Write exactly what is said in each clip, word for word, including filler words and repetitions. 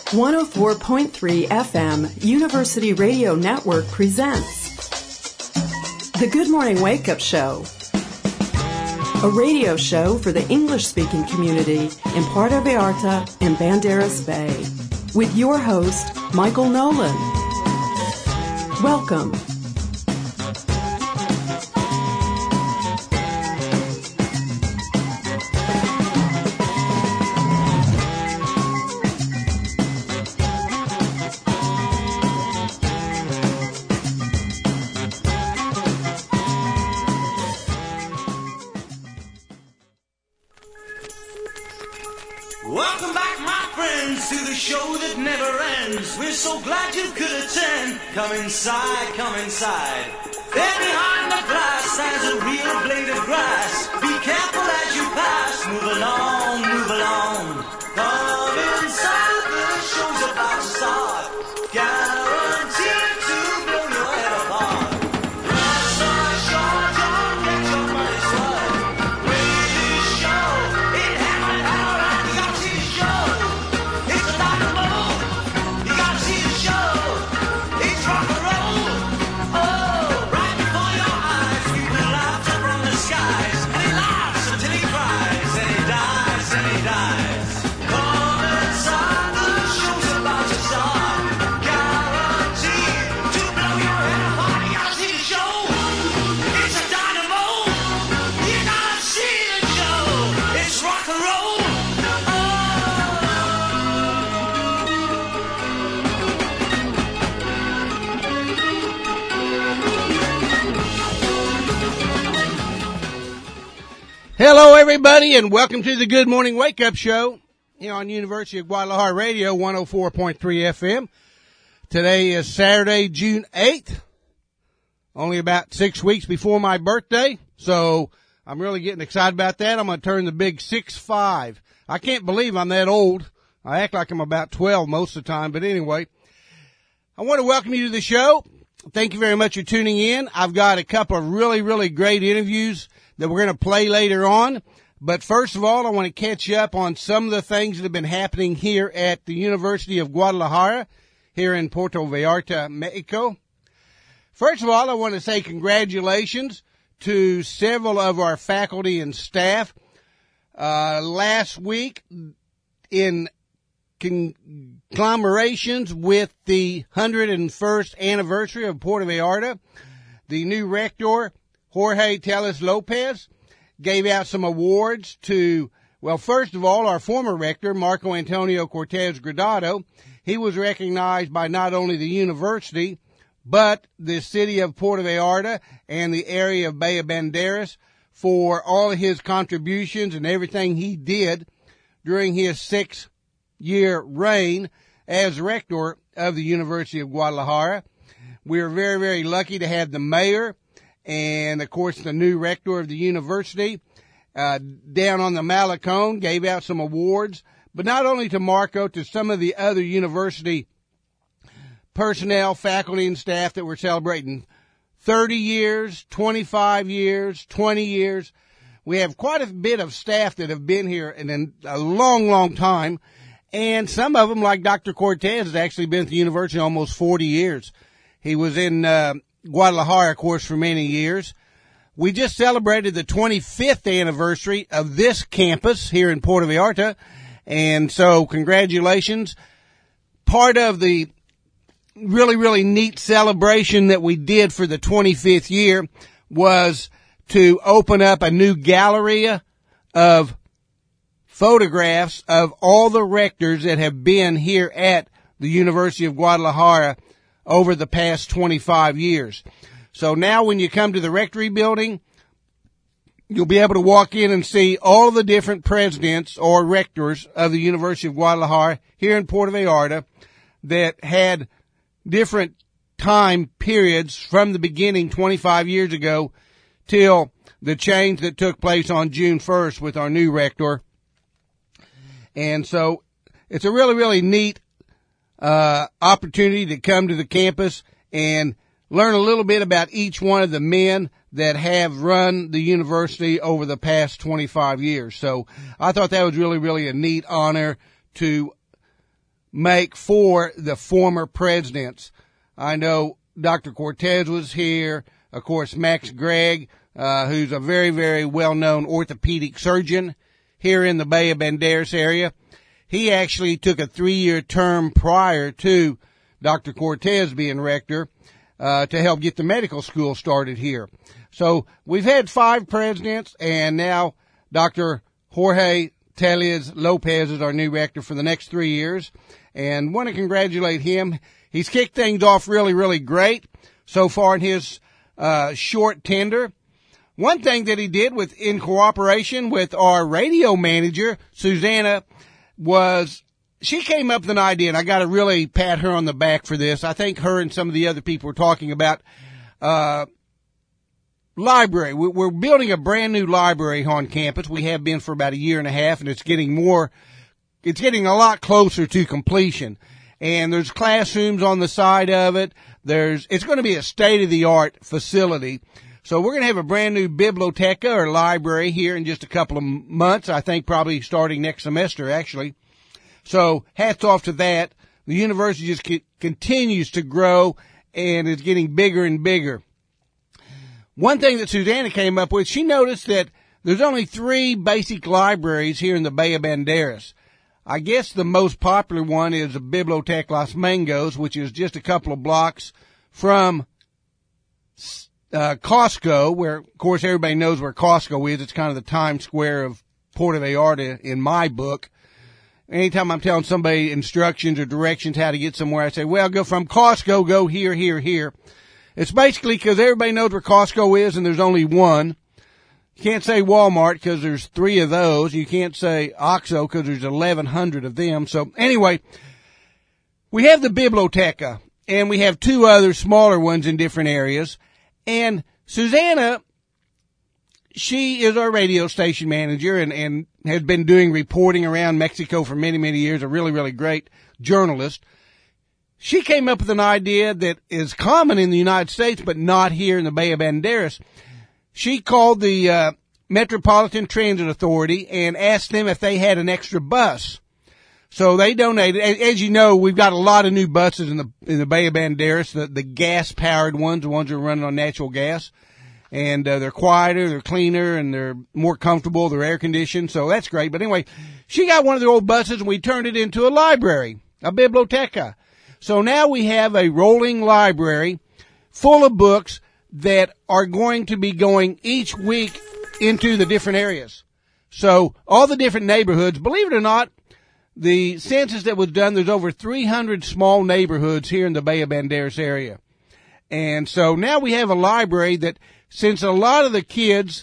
one oh four point three F M University Radio Network presents The Good Morning Wake Up Show, a radio show for the English-speaking community in Puerto Vallarta and Banderas Bay, with your host, Michael Nolan. Welcome. Welcome back, my friends, to the show that never ends. We're so glad you could attend. Come inside, come inside. There behind the glass stands a real blade of grass. Be careful as you pass. Move along, move along. Come inside, the show's about to start. Guaranteed to blow your head apart. Last night, short, don't get your money's worth. Really show, it happened out. Hello, everybody, and welcome to the Good Morning Wake Up Show here on University of Guadalajara Radio, one oh four point three F M. Today is Saturday, June eighth, only about six weeks before my birthday, so I'm really getting excited about that. I'm going to turn the big six five. I can't believe I'm that old. I act like I'm about twelve most of the time, but anyway, I want to welcome you to the show. Thank you very much for tuning in. I've got a couple of really, really great interviews that we're going to play later on. But first of all, I want to catch you up on some of the things that have been happening here at the University of Guadalajara, here in Puerto Vallarta, Mexico. First of all, I want to say congratulations to several of our faculty and staff. Uh, last week, in conglomerations with the one hundred first anniversary of Puerto Vallarta, the new rector, Jorge Tellez Lopez, gave out some awards to, well, first of all, our former rector, Marco Antonio Cortez Gradado. He was recognized by not only the university, but the city of Puerto Vallarta and the area of Bay of Banderas for all of his contributions and everything he did during his six-year reign as rector of the University of Guadalajara. We are very, very lucky to have the mayor and, of course, the new rector of the university, uh, down on the Malecon, gave out some awards, but not only to Marco, to some of the other university personnel, faculty, and staff that were celebrating thirty years, twenty-five years, twenty years. We have quite a bit of staff that have been here in a long, long time, and some of them, like Doctor Cortez, has actually been at the university almost forty years. He was in uh Guadalajara, of course, for many years. We just celebrated the twenty-fifth anniversary of this campus here in Puerto Vallarta, and so congratulations. Part of the really, really neat celebration that we did for the twenty-fifth year was to open up a new gallery of photographs of all the rectors that have been here at the University of Guadalajara over the past twenty-five years. So now when you come to the rectory building, you'll be able to walk in and see all the different presidents or rectors of the University of Guadalajara here in Puerto Vallarta that had different time periods from the beginning twenty-five years ago till the change that took place on June first with our new rector. And so it's a really, really neat uh opportunity to come to the campus and learn a little bit about each one of the men that have run the university over the past twenty-five years. So I thought that was really, really a neat honor to make for the former presidents. I know Doctor Cortez was here. Of course, Max Gregg, uh, who's a very, very well-known orthopedic surgeon here in the Bay of Banderas area. He actually took a three-year term prior to Doctor Cortez being rector, uh, to help get the medical school started here. So we've had five presidents, and now Doctor Jorge Tellez Lopez is our new rector for the next three years, and want to congratulate him. He's kicked things off really, really great so far in his uh short tender. One thing that he did with, in cooperation with our radio manager, Susanna, was she came up with an idea, and I got to really pat her on the back for this. I think her and some of the other people were talking about uh library. We're building a brand new library on campus. We have been for about a year and a half, and it's getting more, it's getting a lot closer to completion. And there's classrooms on the side of it. There's, it's going to be a state-of-the-art facility. So we're going to have a brand new biblioteca or library here in just a couple of months. I think probably starting next semester, actually. So hats off to that. The university just c- continues to grow and is getting bigger and bigger. One thing that Susanna came up with, she noticed that there's only three basic libraries here in the Bay of Banderas. I guess the most popular one is the Biblioteca Los Mangos, which is just a couple of blocks from uh, Costco, where, of course, everybody knows where Costco is. It's kind of the Times Square of Puerto Vallarta in my book. Anytime I'm telling somebody instructions or directions how to get somewhere, I say, well, go from Costco, go here, here, here. It's basically because everybody knows where Costco is and there's only one. You can't say Walmart because there's three of those. You can't say Oxxo because there's eleven hundred of them. So anyway, we have the Biblioteca, and we have two other smaller ones in different areas. And Susanna, she is our radio station manager and, and has been doing reporting around Mexico for many, many years, a really, really great journalist. She came up with an idea that is common in the United States, but not here in the Bay of Banderas. She called the uh, Metropolitan Transit Authority and asked them if they had an extra bus. So they donated. As you know, we've got a lot of new buses in the in the Bay of Banderas, the, the gas-powered ones, the ones that are running on natural gas. And uh, they're quieter, they're cleaner, and they're more comfortable, they're air-conditioned, so that's great. But anyway, she got one of the old buses, and we turned it into a library, a biblioteca. So now we have a rolling library full of books that are going to be going each week into the different areas. So all the different neighborhoods, believe it or not, the census that was done, there's over three hundred small neighborhoods here in the Bay of Banderas area. And so now we have a library that, since a lot of the kids,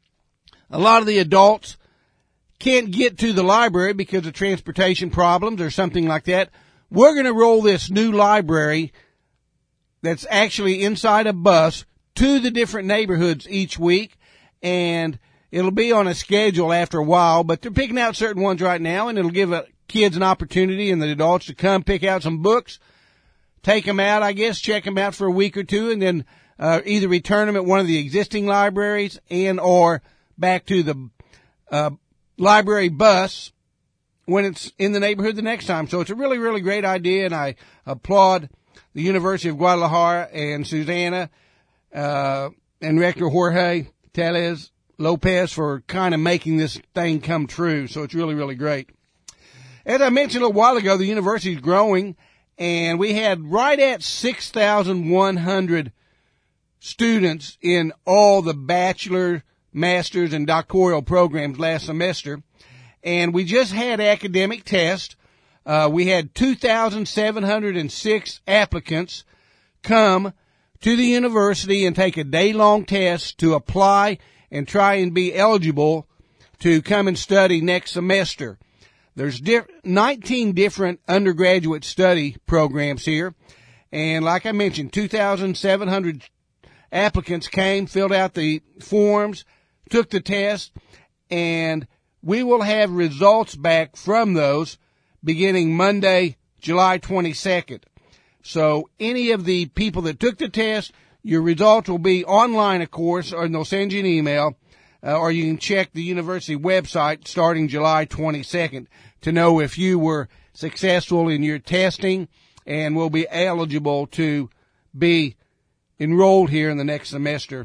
a lot of the adults can't get to the library because of transportation problems or something like that, we're going to roll this new library that's actually inside a bus to the different neighborhoods each week, and it'll be on a schedule after a while, but they're picking out certain ones right now, and it'll give uh, kids an opportunity and the adults to come pick out some books, take them out, I guess, check them out for a week or two, and then uh, either return them at one of the existing libraries and or back to the uh, library bus when it's in the neighborhood the next time. So it's a really, really great idea, and I applaud the University of Guadalajara and Susanna uh, and Rector Jorge Tellez Lopez for kind of making this thing come true. So it's really, really great. As I mentioned a little while ago, the university is growing, and we had right at six thousand one hundred students in all the bachelor, master's, and doctoral programs last semester. And we just had academic tests. Uh, we had two thousand seven hundred six applicants come to the university and take a day-long test to apply and try and be eligible to come and study next semester. There's diff- nineteen different undergraduate study programs here. And like I mentioned, two thousand seven hundred applicants came, filled out the forms, took the test, and we will have results back from those beginning Monday, July twenty-second. So any of the people that took the test, your results will be online, of course, or they'll send you an email. uh, or you can check the university website starting July twenty-second to know if you were successful in your testing and will be eligible to be enrolled here in the next semester.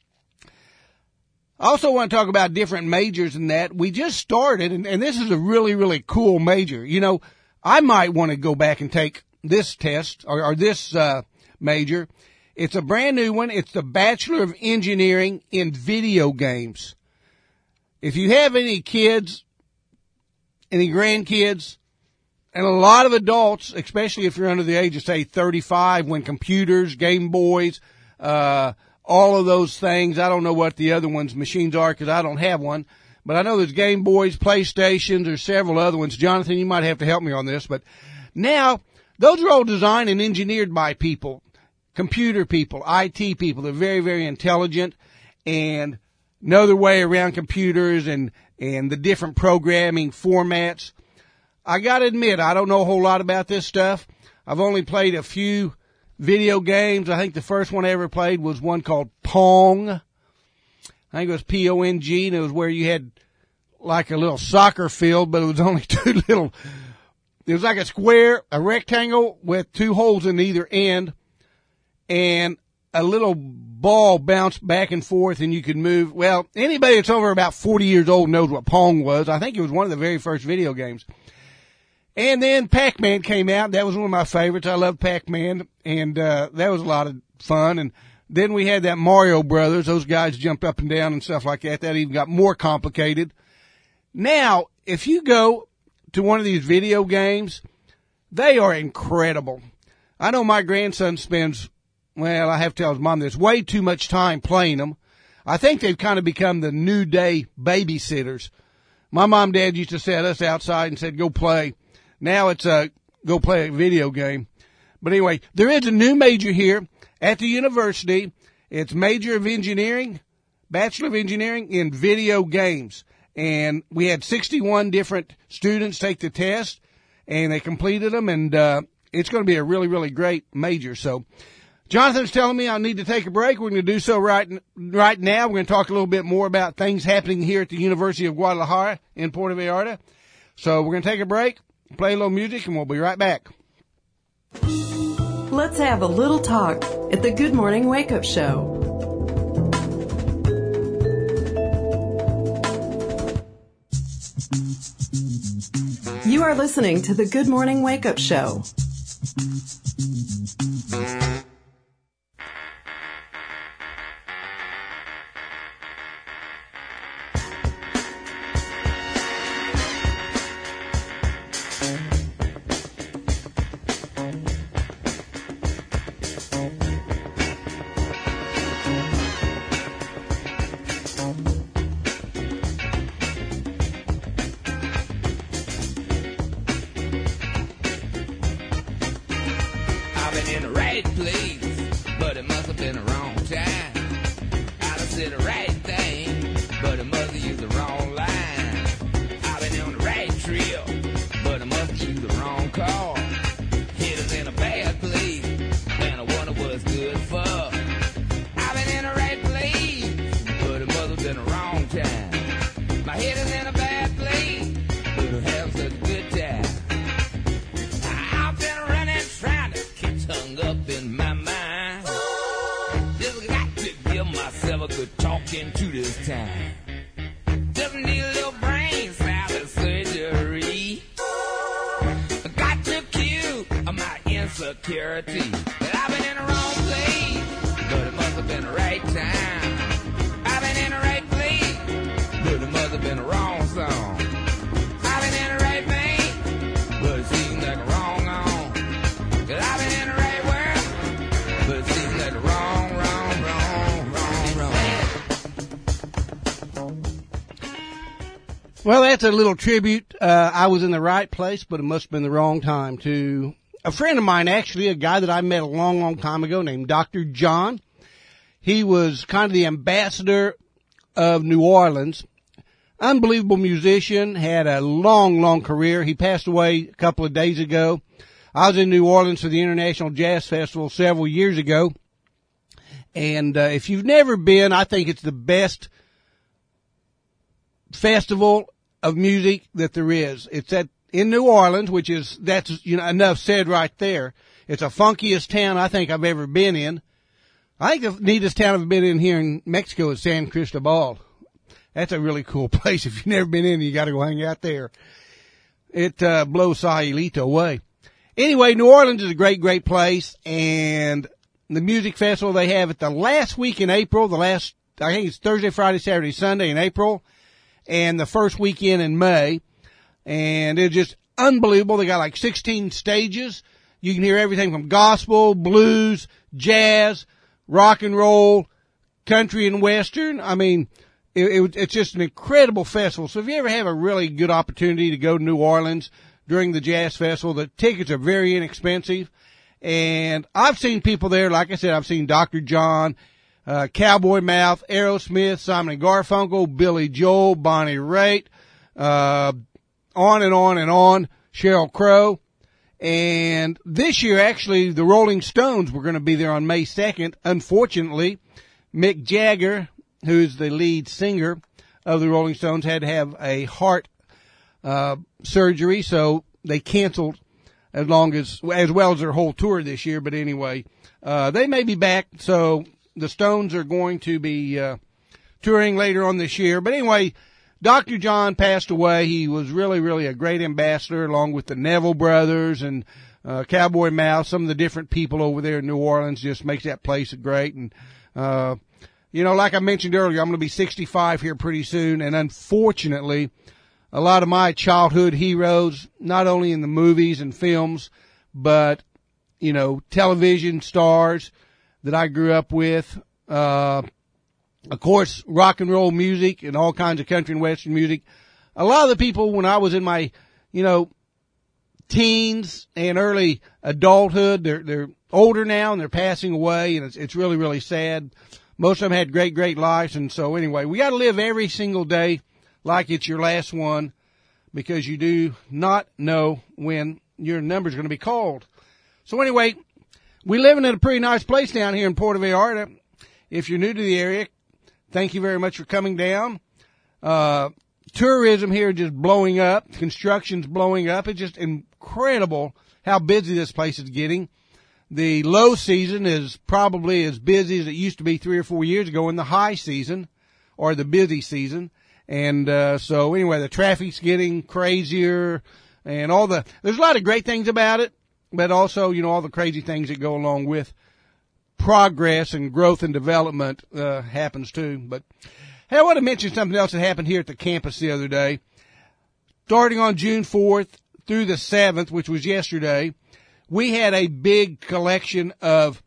I also want to talk about different majors in that. We just started, and, and this is a really, really cool major. You know, I might want to go back and take this test, or, or this uh, major. It's a brand new one. It's the Bachelor of Engineering in Video Games. If you have any kids, any grandkids, and a lot of adults, especially if you're under the age of, say, thirty-five, when computers, Game Boys, uh, all of those things. I don't know what the other ones, machines are, because I don't have one. But I know there's Game Boys, PlayStations, there's several other ones. Jonathan, you might have to help me on this. But now, those are all designed and engineered by people, computer people, I T people. They're very, very intelligent and know their way around computers and, and the different programming formats. I got to admit, I don't know a whole lot about this stuff. I've only played a few video games. I think the first one I ever played was one called Pong. I think it was P O N G, and it was where you had like a little soccer field, but it was only two little, it was like a square, a rectangle with two holes in either end, and a little ball bounced back and forth, and you could move. Well, anybody that's over about forty years old knows what Pong was. I think it was one of the very first video games. And then Pac-Man came out. That was one of my favorites. I love Pac-Man, and uh, that was a lot of fun. And then we had that Mario Brothers. Those guys jumped up and down and stuff like that. That even got more complicated. Now, if you go to one of these video games, they are incredible. I know my grandson spends, well, I have to tell his mom this, way too much time playing them. I think they've kind of become the new day babysitters. My mom and dad used to set us outside and said, go play. Now it's a go play a video game. But anyway, there is a new major here at the university. It's Major of Engineering, Bachelor of Engineering in Video Games. And we had sixty-one different students take the test, and they completed them, and uh, it's going to be a really, really great major. So Jonathan's telling me I need to take a break. We're going to do so right, right now. We're going to talk a little bit more about things happening here at the University of Guadalajara in Puerto Vallarta. So we're going to take a break, play a little music, and we'll be right back. Let's have a little talk at the Good Morning Wake Up Show. You are listening to the Good Morning Wake Up Show. Well, that's a little tribute. Uh, I was in the right place, but it must have been the wrong time to a friend of mine, actually, a guy that I met a long, long time ago named Doctor John. He was kind of the ambassador of New Orleans. Unbelievable musician, had a long, long career. He passed away a couple of days ago. I was in New Orleans for the International Jazz Festival several years ago. And uh, if you've never been, I think it's the best festival of music that there is. It's at in New Orleans, which is, that's, you know, enough said right there. It's the funkiest town I think I've ever been in. I think the neatest town I've been in here in Mexico is San Cristobal. That's a really cool place. If you've never been in, you got to go hang out there. It uh, blows Sayulita away. Anyway, New Orleans is a great, great place, and the music festival they have it the last week in April, the last, I think it's Thursday, Friday, Saturday, Sunday in April, and the first weekend in May. And it's just unbelievable. They got like sixteen stages. You can hear everything from gospel, blues, jazz, rock and roll, country and western. I mean, it, it, it's just an incredible festival. So if you ever have a really good opportunity to go to New Orleans during the jazz festival, the tickets are very inexpensive. And I've seen people there. Like I said, I've seen Doctor John, uh, Cowboy Mouth, Aerosmith, Simon and Garfunkel, Billy Joel, Bonnie Raitt, uh, on and on and on, Sheryl Crow. And this year, actually, the Rolling Stones were going to be there on May second. Unfortunately, Mick Jagger, who's the lead singer of the Rolling Stones, had to have a heart uh surgery, so they canceled as long as, as well as their whole tour this year. But anyway, uh they may be back, so the Stones are going to be uh touring later on this year. But anyway, Doctor John passed away. He was really, really a great ambassador, along with the Neville Brothers and uh, Cowboy Mouth. Some of the different people over there in New Orleans just makes that place great. And, uh, you know, like I mentioned earlier, I'm going to be sixty-five here pretty soon. And unfortunately, a lot of my childhood heroes, not only in the movies and films, but, you know, television stars that I grew up with, uh, of course, rock and roll music and all kinds of country and western music. A lot of the people when I was in my, you know, teens and early adulthood, they're, they're older now and they're passing away, and it's, it's really, really sad. Most of them had great, great lives. And so anyway, we got to live every single day like it's your last one, because you do not know when your number's going to be called. So anyway, we're living in a pretty nice place down here in Puerto Vallarta. If you're new to the area, thank you very much for coming down. Uh, tourism here just blowing up. Construction's blowing up. It's just incredible how busy this place is getting. The low season is probably as busy as it used to be three or four years ago in the high season, or the busy season. And, uh, so anyway, the traffic's getting crazier and all the, there's a lot of great things about it, but also, you know, all the crazy things that go along with progress and growth and development, uh, happens too. But hey, I want to mention something else that happened here at the campus the other day. Starting on June fourth through the seventh, which was yesterday, we had a big collection of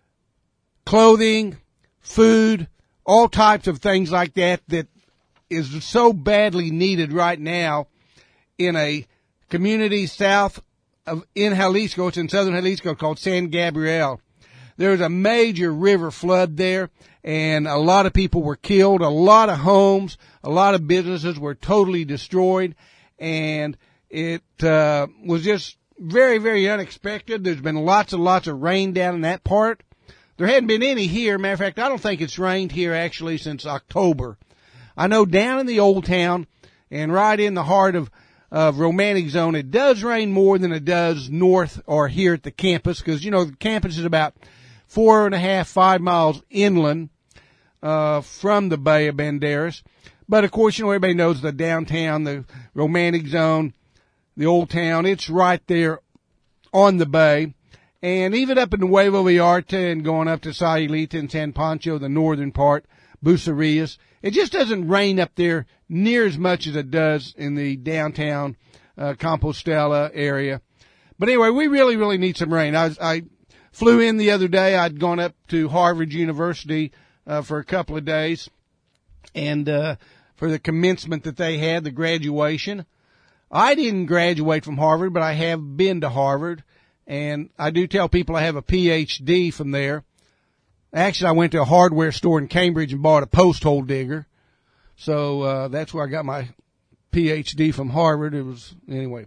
clothing, food, all types of things like that that is so badly needed right now in a community south of, in Jalisco. It's in southern Jalisco, called San Gabriel. There was a major river flood there, and a lot of people were killed. A lot of homes, a lot of businesses were totally destroyed, and it uh, was just very, very unexpected. There's been lots and lots of rain down in that part. There hadn't been any here. Matter of fact, I don't think it's rained here actually since October. I know down in the old town and right in the heart of of Romantic Zone, it does rain more than it does north or here at the campus, because, you know, the campus is about four and a half, five miles inland uh from the Bay of Banderas. But, of course, you know, everybody knows the downtown, the Romantic Zone, the old town. It's right there on the bay. And even up in Nuevo Vallarta and going up to Sayulita and San Pancho, the northern part, Bucerías, it just doesn't rain up there near as much as it does in the downtown uh, Compostela area. But anyway, we really, really need some rain. I, I flew in the other day. I'd gone up to Harvard University uh, for a couple of days, and uh, for the commencement that they had, the graduation. I didn't graduate from Harvard, but I have been to Harvard, and I do tell people I have a P H D from there. Actually, I went to a hardware store in Cambridge and bought a post hole digger. So, uh, that's where I got my P H D from Harvard. It was, anyway.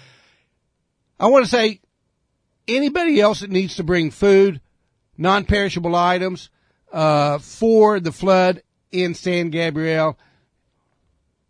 I want to say, anybody else that needs to bring food, non-perishable items, uh, for the flood in San Gabriel,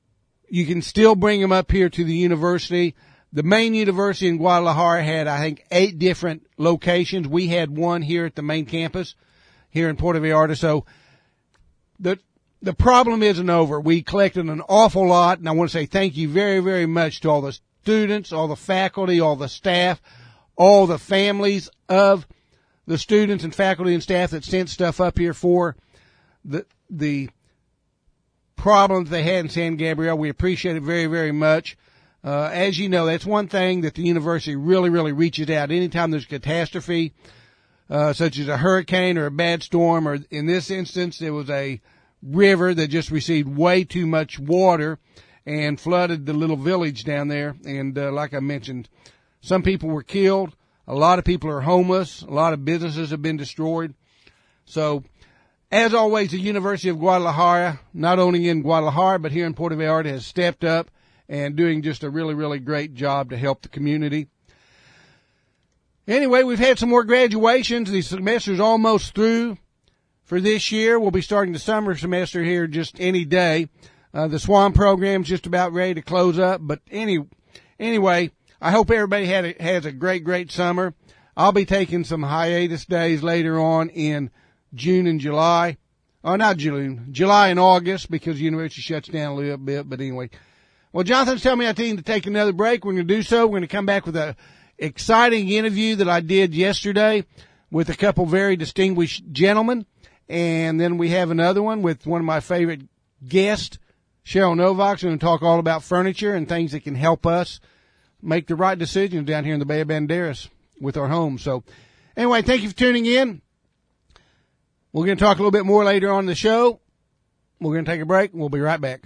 you can still bring them up here to the university. The main university in Guadalajara had, I think, eight different locations. We had one here at the main campus here in Puerto Vallarta. So the the problem isn't over. We collected an awful lot, and I want to say thank you very, very much to all the students, all the faculty, all the staff, all the families of the students and faculty and staff that sent stuff up here for the the problems they had in San Gabriel. We appreciate it very, very much. Uh, as you know, that's one thing that the university really, really reaches out. Anytime there's a catastrophe, uh, such as a hurricane or a bad storm, or in this instance, it was a river that just received way too much water and flooded the little village down there. And, uh, like I mentioned, some people were killed. A lot of people are homeless. A lot of businesses have been destroyed. So, as always, the University of Guadalajara, not only in Guadalajara, but here in Puerto Vallarta, has stepped up and doing just a really, really great job to help the community. Anyway, we've had some more graduations. The semester's almost through for this year. We'll be starting the summer semester here just any day. Uh, the SWAN program's just about ready to close up. But any, anyway, I hope everybody had a, has a great, great summer. I'll be taking some hiatus days later on in June and July. Oh, not June, July and August, because the university shuts down a little bit. But anyway, well, Jonathan's telling me I need to take another break. We're going to do so. We're going to come back with a exciting interview that I did yesterday with a couple very distinguished gentlemen. And then we have another one with one of my favorite guests, Cheryl Novak, going to talk all about furniture and things that can help us make the right decisions down here in the Bay of Banderas with our homes. So anyway, thank you for tuning in. We're going to talk a little bit more later on in the show. We're going to take a break, and we'll be right back.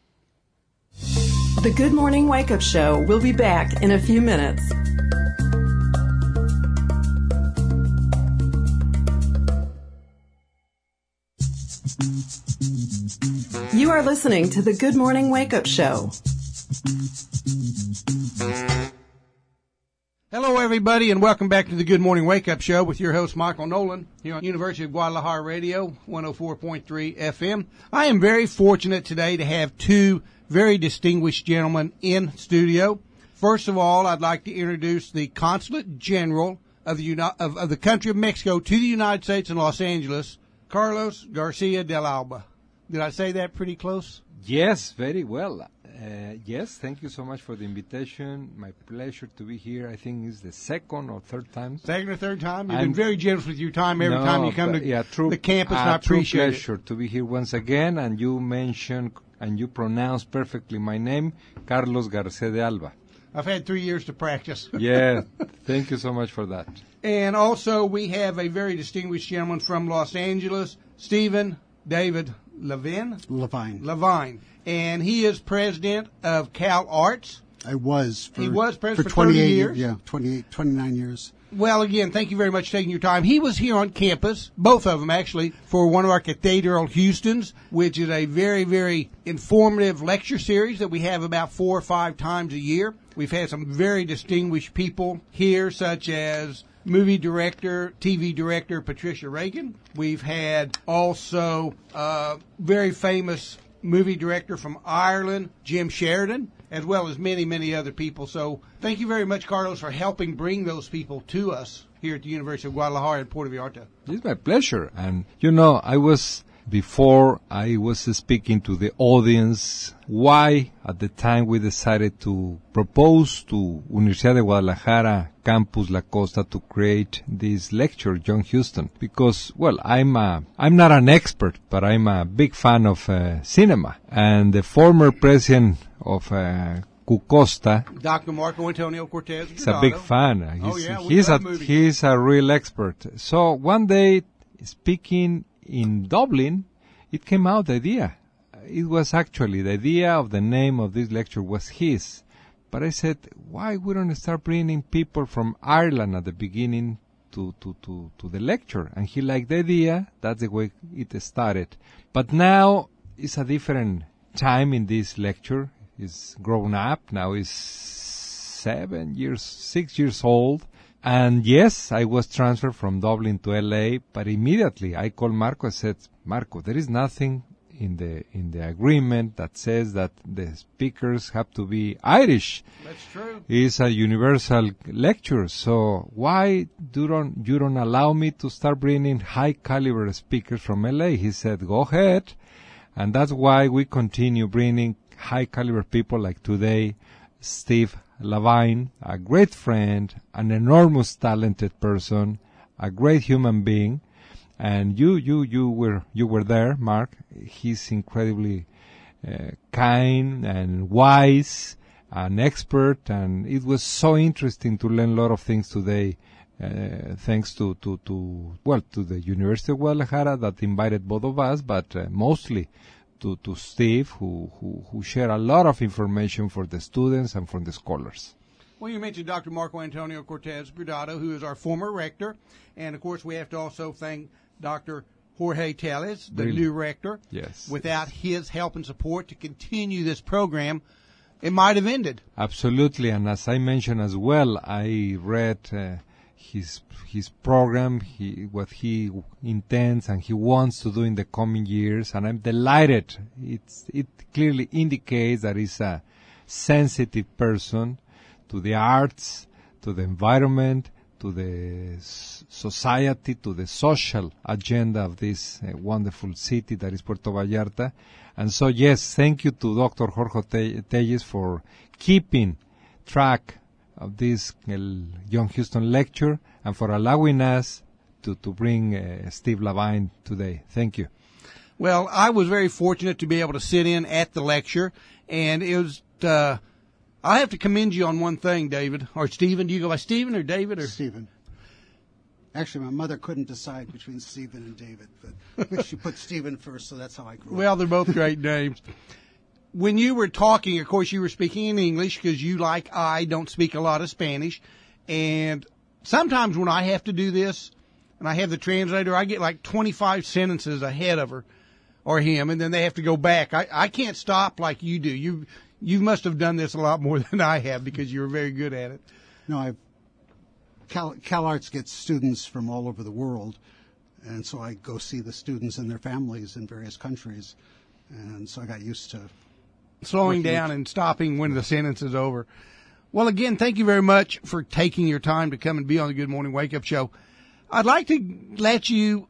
The Good Morning Wake Up Show will be back in a few minutes. You are listening to the Good Morning Wake Up Show. Hello, everybody, and welcome back to the Good Morning Wake Up Show with your host, Michael Nolan, here on University of Guadalajara Radio, one oh four point three F M. I am very fortunate today to have two very distinguished gentlemen in studio. First of all, I'd like to introduce the Consulate General of the, Uni- of, of the country of Mexico to the United States in Los Angeles, Carlos Garcia del Alba. Did I say that pretty close? Yes, very well. Uh, yes, thank you so much for the invitation. My pleasure to be here. I think it's the second or third time. Second or third time? You've I'm, been very generous with your time every no, time you come to yeah, true, the campus, uh, and I appreciate it. True pleasure to be here once again, and you mentioned and you pronounced perfectly my name, Carlos Garcia de Alba. I've had three years to practice. Yeah, thank you so much for that. And also, we have a very distinguished gentleman from Los Angeles, Stephen David Levine. Levine. Levine. And he is president of Cal Arts. I was. For, he was president for, for thirty twenty-eight years. Yeah, twenty-eight, twenty-nine years. Well, again, thank you very much for taking your time. He was here on campus, both of them actually, for one of our Cathedral Houstons, which is a very, very informative lecture series that we have about four or five times a year. We've had some very distinguished people here, such as movie director, T V director Patricia Reagan. We've had also uh very famous movie director from Ireland, Jim Sheridan, as well as many, many other people. So thank you very much, Carlos, for helping bring those people to us here at the University of Guadalajara in Puerto Vallarta. It's my pleasure. And, you know, I was, before I was speaking to the audience, why at the time we decided to propose to Universidad de Guadalajara Campus La Costa to create this lecture, John Huston, because, well, I'm a, I'm not an expert, but I'm a big fan of uh, cinema. And the former president of uh, Cucosta, Doctor Marco Antonio Cortez. He's a big fan. He's, oh, yeah, we he's a, love movies. he's a real expert. So one day, speaking in Dublin, it came out the idea. It was actually, the idea of the name of this lecture was his. But I said, why we don't start bringing people from Ireland at the beginning to, to, to, to the lecture? And he liked the idea. That's the way it started. But now it's a different time in this lecture. He's grown up. Now he's seven years, six years old. And yes, I was transferred from Dublin to L A, but immediately I called Marco and said, Marco, there is nothing in the in the agreement that says that the speakers have to be Irish. That's true. It's a universal lecture, so why do don't you don't allow me to start bringing high caliber speakers from L A? He said, go ahead, and that's why we continue bringing high caliber people like today, Steve Levine, a great friend, an enormous talented person, a great human being, and you you you were you were there, Mark. He's incredibly uh, kind and wise, an expert, and it was so interesting to learn a lot of things today, uh, thanks to, to, to, well, to the University of Guadalajara that invited both of us, but uh, mostly to, to Steve, who, who, who shared a lot of information for the students and for the scholars. Well, you mentioned Doctor Marco Antonio Cortez Grudado, who is our former rector, and of course we have to also thank Doctor Jorge Tellez, the Really? new rector. Yes. Without his help and support to continue this program, it might have ended. Absolutely, and as I mentioned as well, I read uh, his his program, he, what he intends and he wants to do in the coming years, and I'm delighted. It's, it clearly indicates that he's a sensitive person to the arts, to the environment, to the s- society, to the social agenda of this uh, wonderful city that is Puerto Vallarta. And so, yes, thank you to Doctor Jorge Te- Tellez for keeping track of this uh, Young Houston lecture and for allowing us to, to bring uh, Steve Levine today. Thank you. Well, I was very fortunate to be able to sit in at the lecture, and it was, uh, I have to commend you on one thing, David, or Stephen. Do you go by Stephen or David? Or Stephen. Actually, my mother couldn't decide between Stephen and David, but she put Stephen first, so that's how I grew Well, up. they're both great names. When you were talking, of course, you were speaking in English because you, like I, don't speak a lot of Spanish. And sometimes when I have to do this and I have the translator, I get like twenty-five sentences ahead of her or him, and then they have to go back. I, I can't stop like you do. You you must have done this a lot more than I have because you're very good at it. No, I've, Cal, CalArts gets students from all over the world, and so I go see the students and their families in various countries, and so I got used to Slowing Working down with- and stopping when the sentence is over. Well, again, thank you very much for taking your time to come and be on the Good Morning Wake Up Show. I'd like to let you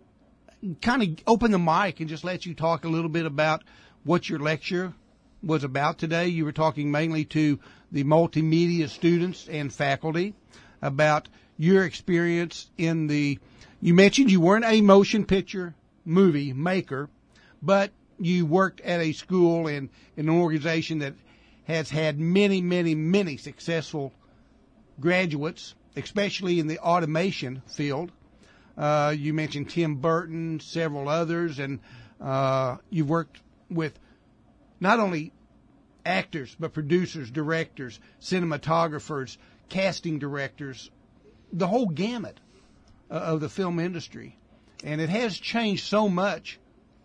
kind of open the mic and just let you talk a little bit about what your lecture was about today. You were talking mainly to the multimedia students and faculty about your experience in the, you mentioned you weren't a motion picture movie maker, but you worked at a school and in an organization that has had many, many, many successful graduates, especially in the automation field. Uh, you mentioned Tim Burton, several others, and uh, you've worked with not only actors, but producers, directors, cinematographers, casting directors, the whole gamut uh, of the film industry. And it has changed so much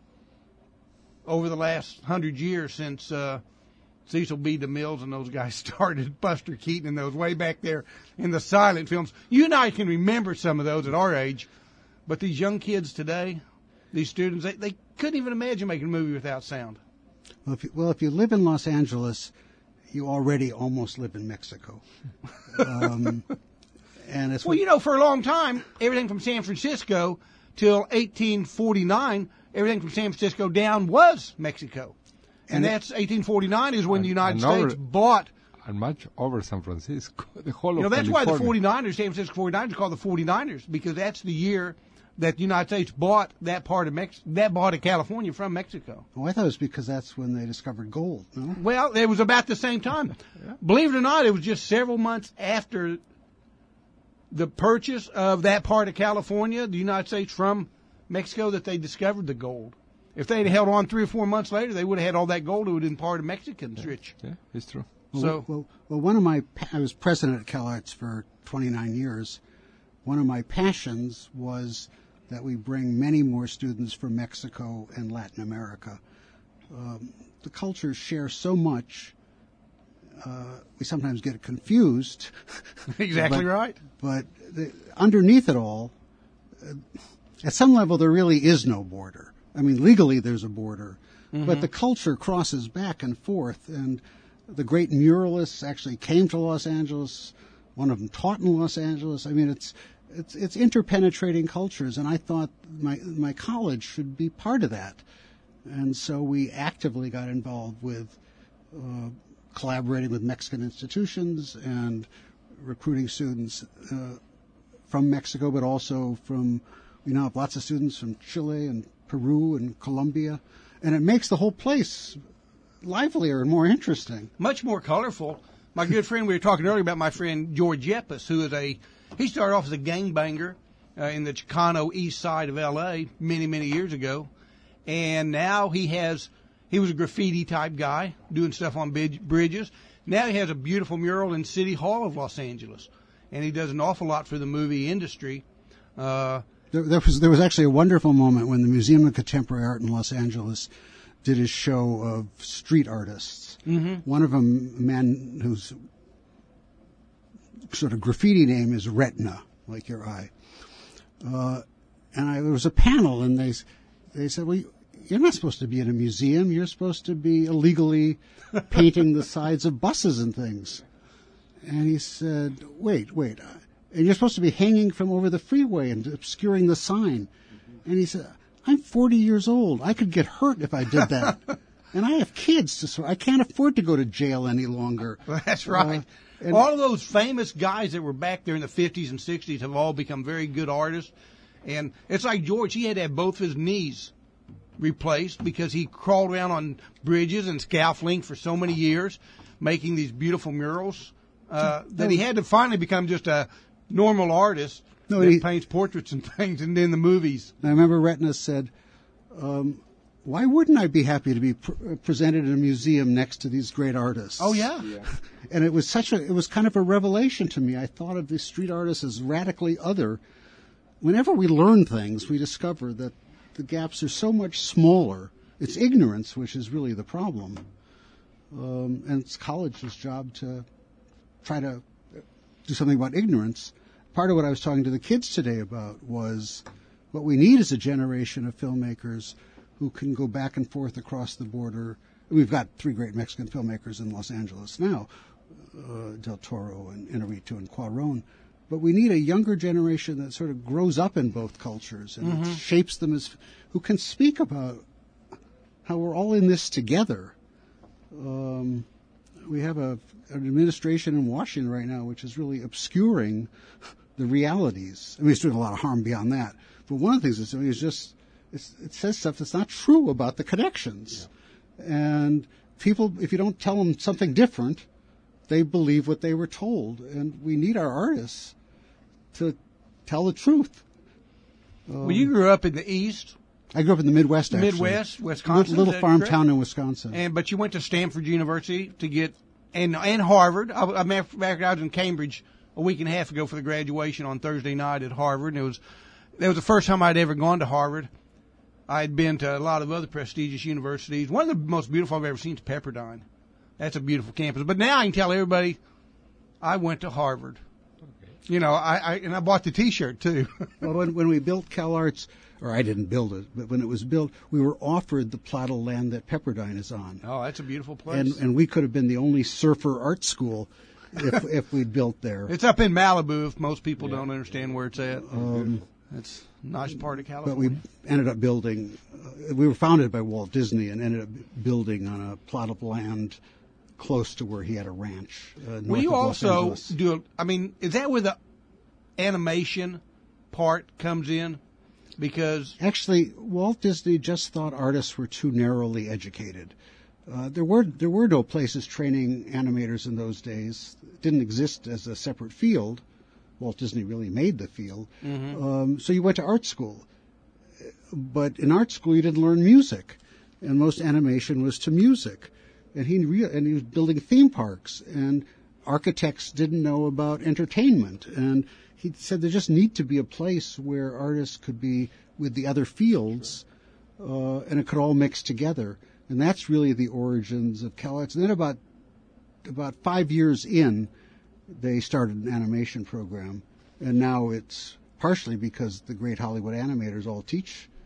over the last hundred years since uh, Cecil B. DeMille and those guys started, Buster Keaton and those way back there in the silent films. You and I can remember some of those at our age, but these young kids today, these students, they, they couldn't even imagine making a movie without sound. Well if, you, well, if you live in Los Angeles, you already almost live in Mexico. Um, and it's Well, you know, for a long time, everything from San Francisco till eighteen forty-nine, everything from San Francisco down was Mexico. And, And it- that's eighteen forty-nine is when the And- United and over- States bought. And much over San Francisco, the whole You know, of that's why the California. forty-niners, San Francisco forty-niners, are called the forty-niners, because that's the year that the United States bought that part of Mex- that part of California from Mexico. oh, I thought it was because that's when they discovered gold, no? Well, it was about the same time. Believe it or not, it was just several months after the purchase of that part of California, the United States, from Mexico, that they discovered the gold. If they'd held on three or four months later, they would have had all that gold. It would have been part of Mexicans rich. Yeah, it's true. Well, So- well, well, one of my, pa- I was president at CalArts for twenty-nine years. One of my passions was that we bring many more students from Mexico and Latin America. Um, the cultures share so much, uh, we sometimes get confused. Exactly But- right. But the, underneath it all, uh, at some level, there really is no border. I mean, legally there's a border, mm-hmm. but the culture crosses back and forth. And the great muralists actually came to Los Angeles. One of them taught in Los Angeles. I mean, it's it's it's interpenetrating cultures, and I thought my my college should be part of that. And so we actively got involved with uh, collaborating with Mexican institutions and recruiting students uh, from Mexico, but also from, we now have lots of students from Chile and Peru and Colombia, and it makes the whole place livelier and more interesting. Much more colorful. My good friend, we were talking earlier about my friend George Yepes, who is a, he started off as a gangbanger uh, in the Chicano east side of L A many, many years ago. And now he has, he was a graffiti type guy doing stuff on bridges. Now he has a beautiful mural in City Hall of Los Angeles. And he does an awful lot for the movie industry. Uh, there, there was there was actually a wonderful moment when the Museum of Contemporary Art in Los Angeles did a show of street artists. Mm-hmm. One of them, a man whose sort of graffiti name is Retina, like your eye. Uh, and I, there was a panel, and they they said, well, you're not supposed to be in a museum. You're supposed to be illegally painting the sides of buses and things. And he said, wait, wait. And you're supposed to be hanging from over the freeway and obscuring the sign. Mm-hmm. And he said, I'm forty years old. I could get hurt if I did that. And I have kids, to, so I can't afford to go to jail any longer. That's right. Uh, all of those famous guys that were back there in the fifties and sixties have all become very good artists. And it's like George, he had to have both his knees replaced because he crawled around on bridges and scaffolding for so many years, making these beautiful murals, uh, that he had to finally become just a normal artist no, that he paints portraits and things and then the movies. I remember Retina said, um, why wouldn't I be happy to be pr- presented in a museum next to these great artists? Oh, yeah. yeah. And it was such a, it was kind of a revelation to me. I thought of these street artists as radically other. Whenever we learn things, we discover that the gaps are so much smaller. It's ignorance, which is really the problem. Um, and it's college's job to try to do something about ignorance. Part of what I was talking to the kids today about was what we need is a generation of filmmakers who can go back and forth across the border. We've got three great Mexican filmmakers in Los Angeles now, uh, Del Toro and Inarritu and Cuarón. But we need a younger generation that sort of grows up in both cultures and mm-hmm. shapes them as, who can speak about how we're all in this together. Um, we have a, an administration in Washington right now which is really obscuring the realities. I mean, it's doing a lot of harm beyond that. But one of the things it's doing is just, it's, it says stuff that's not true about the connections. Yeah. And people, if you don't tell them something different, they believe what they were told. And we need our artists to tell the truth. Um, well, you grew up in the East. I grew up in the Midwest, actually. Midwest, Wisconsin. Little farm correct? town in Wisconsin. And but you went to Stanford University to get, and and Harvard. I, I, back I was in Cambridge a week and a half ago for the graduation on Thursday night at Harvard. And it was, that was the first time I'd ever gone to Harvard. I had been to a lot of other prestigious universities. One of the most beautiful I've ever seen is Pepperdine. That's a beautiful campus. But now I can tell everybody I went to Harvard. Okay. You know, I, I and I bought the T-shirt too. Well, when, when we built CalArts, or I didn't build it, but when it was built, we were offered the plot of land that Pepperdine is on. Oh, that's a beautiful place. And and we could have been the only surfer art school if if we'd built there. It's up in Malibu. If most people yeah. don't understand where it's at, um, it's a nice part of California. But we ended up building. Uh, we were founded by Walt Disney and ended up building on a plot of land close to where he had a ranch. Uh, north Will you of Los also Angeles. do? A, I mean, is that where the animation part comes in? Because actually, Walt Disney just thought artists were too narrowly educated. Uh, there were there were no places training animators in those days. It didn't exist as a separate field. Walt Disney really made the field. Mm-hmm. Um, so you went to art school. But in art school, you didn't learn music. And most animation was to music. And he, re- and he was building theme parks. And architects didn't know about entertainment. And he said there just need to be a place where artists could be with the other fields, uh, and it could all mix together. And that's really the origins of CalArts. And then about about five years in, they started an animation program. And now it's partially because the great Hollywood animators all teach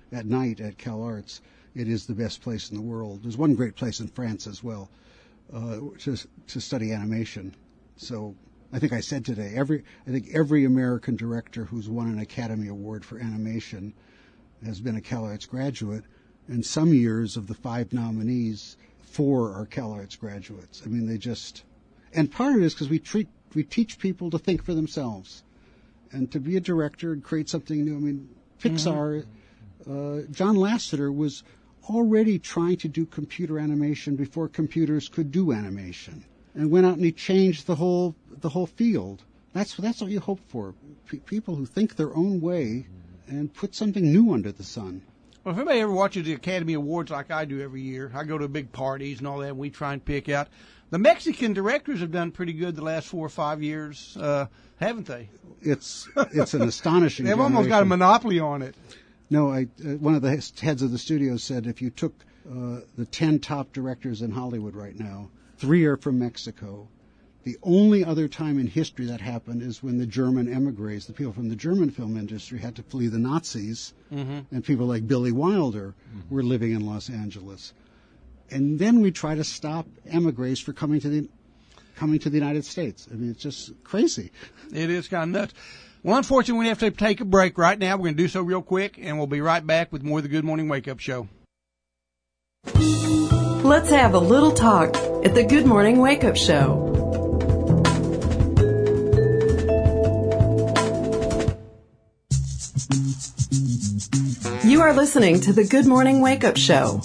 at night at CalArts, it is the best place in the world. There's one great place in France as well uh, to, to study animation. So I think I said today, every I think every American director who's won an Academy Award for animation has been a CalArts graduate. And some years of the five nominees, four are CalArts graduates. I mean, they just... And part of it is because we treat we teach people to think for themselves and to be a director and create something new. I mean, Pixar, mm-hmm. uh, John Lasseter was already trying to do computer animation before computers could do animation, and went out and he changed the whole the whole field. That's that's what you hope for. P- people who think their own way and put something new under the sun. Well, if anybody ever watches the Academy Awards like I do every year, I go to big parties and all that, and we try and pick out. The Mexican directors have done pretty good the last four or five years, uh, haven't they? It's it's an astonishing They've generation. almost got a monopoly on it. No, I, uh, one of the heads of the studio said if you took uh, the ten top directors in Hollywood right now, three are from Mexico. The only other time in history that happened is when the German emigres, the people from the German film industry, had to flee the Nazis, mm-hmm. and people like Billy Wilder mm-hmm. were living in Los Angeles. And then we try to stop emigres for coming to the coming to the United States. I mean, it's just crazy. It is kind of nuts. Well, unfortunately, we have to take a break right now. We're going to do so real quick, and we'll be right back with more of the Good Morning Wake Up Show. Let's have a little talk at the Good Morning Wake Up Show. You are listening to the Good Morning Wake Up Show.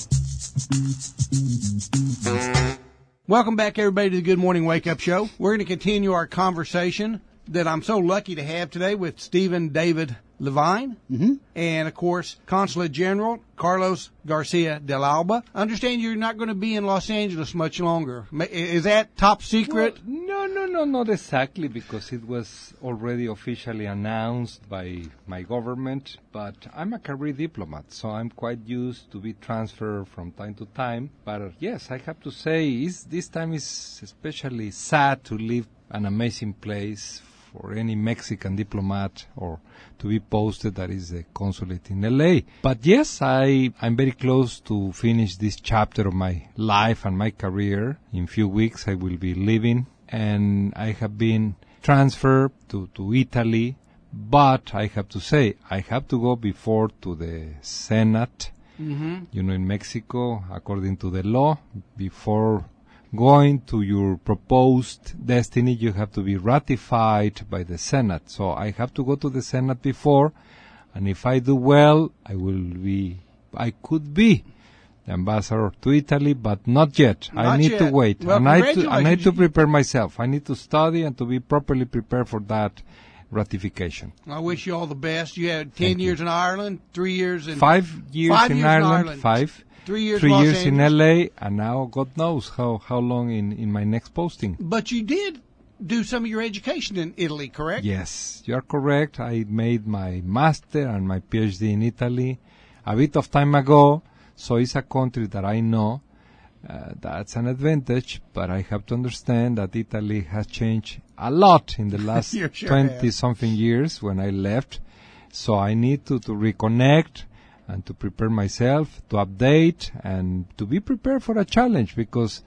Welcome back, everybody, to the Good Morning Wake Up Show. We're going to continue our conversation that I'm so lucky to have today with Stephen David Levine, mm-hmm. and, of course, Consulate General Carlos Garcia del Alba. I understand you're not going to be in Los Angeles much longer. Is that top secret? Well, no, no, no, not exactly, because it was already officially announced by my government, but I'm a career diplomat, so I'm quite used to be transferred from time to time. But uh, yes, I have to say, is, this time is especially sad to leave an amazing place for any Mexican diplomat or to be posted, that is the consulate in L A. But yes, I, I'm very close to finish this chapter of my life and my career. In a few weeks I will be leaving, and I have been transferred to, to Italy, but I have to say, I have to go before to the Senate, mm-hmm. you know, in Mexico, according to the law, before going to your proposed destiny, you have to be ratified by the Senate. So I have to go to the Senate before, and if I do well, I will be, I could be the ambassador to Italy, but not yet. Not I need yet. to wait. Well, and I, to, I need to prepare myself. I need to study and to be properly prepared for that ratification. I wish you all the best. You had ten Thank years you. in Ireland, three years in... Five years, five in, years Ireland, in Ireland, five. Three years, Three Los years in Angeles. L A, and now God knows how, how long in, in my next posting. But you did do some of your education in Italy, correct? Yes, you are correct. I made my master and my PhD in Italy a bit of time ago, so it's a country that I know. Uh, that's an advantage, but I have to understand that Italy has changed a lot in the last sure twenty-something years when I left. So I need to, to reconnect and to prepare myself, to update, and to be prepared for a challenge, because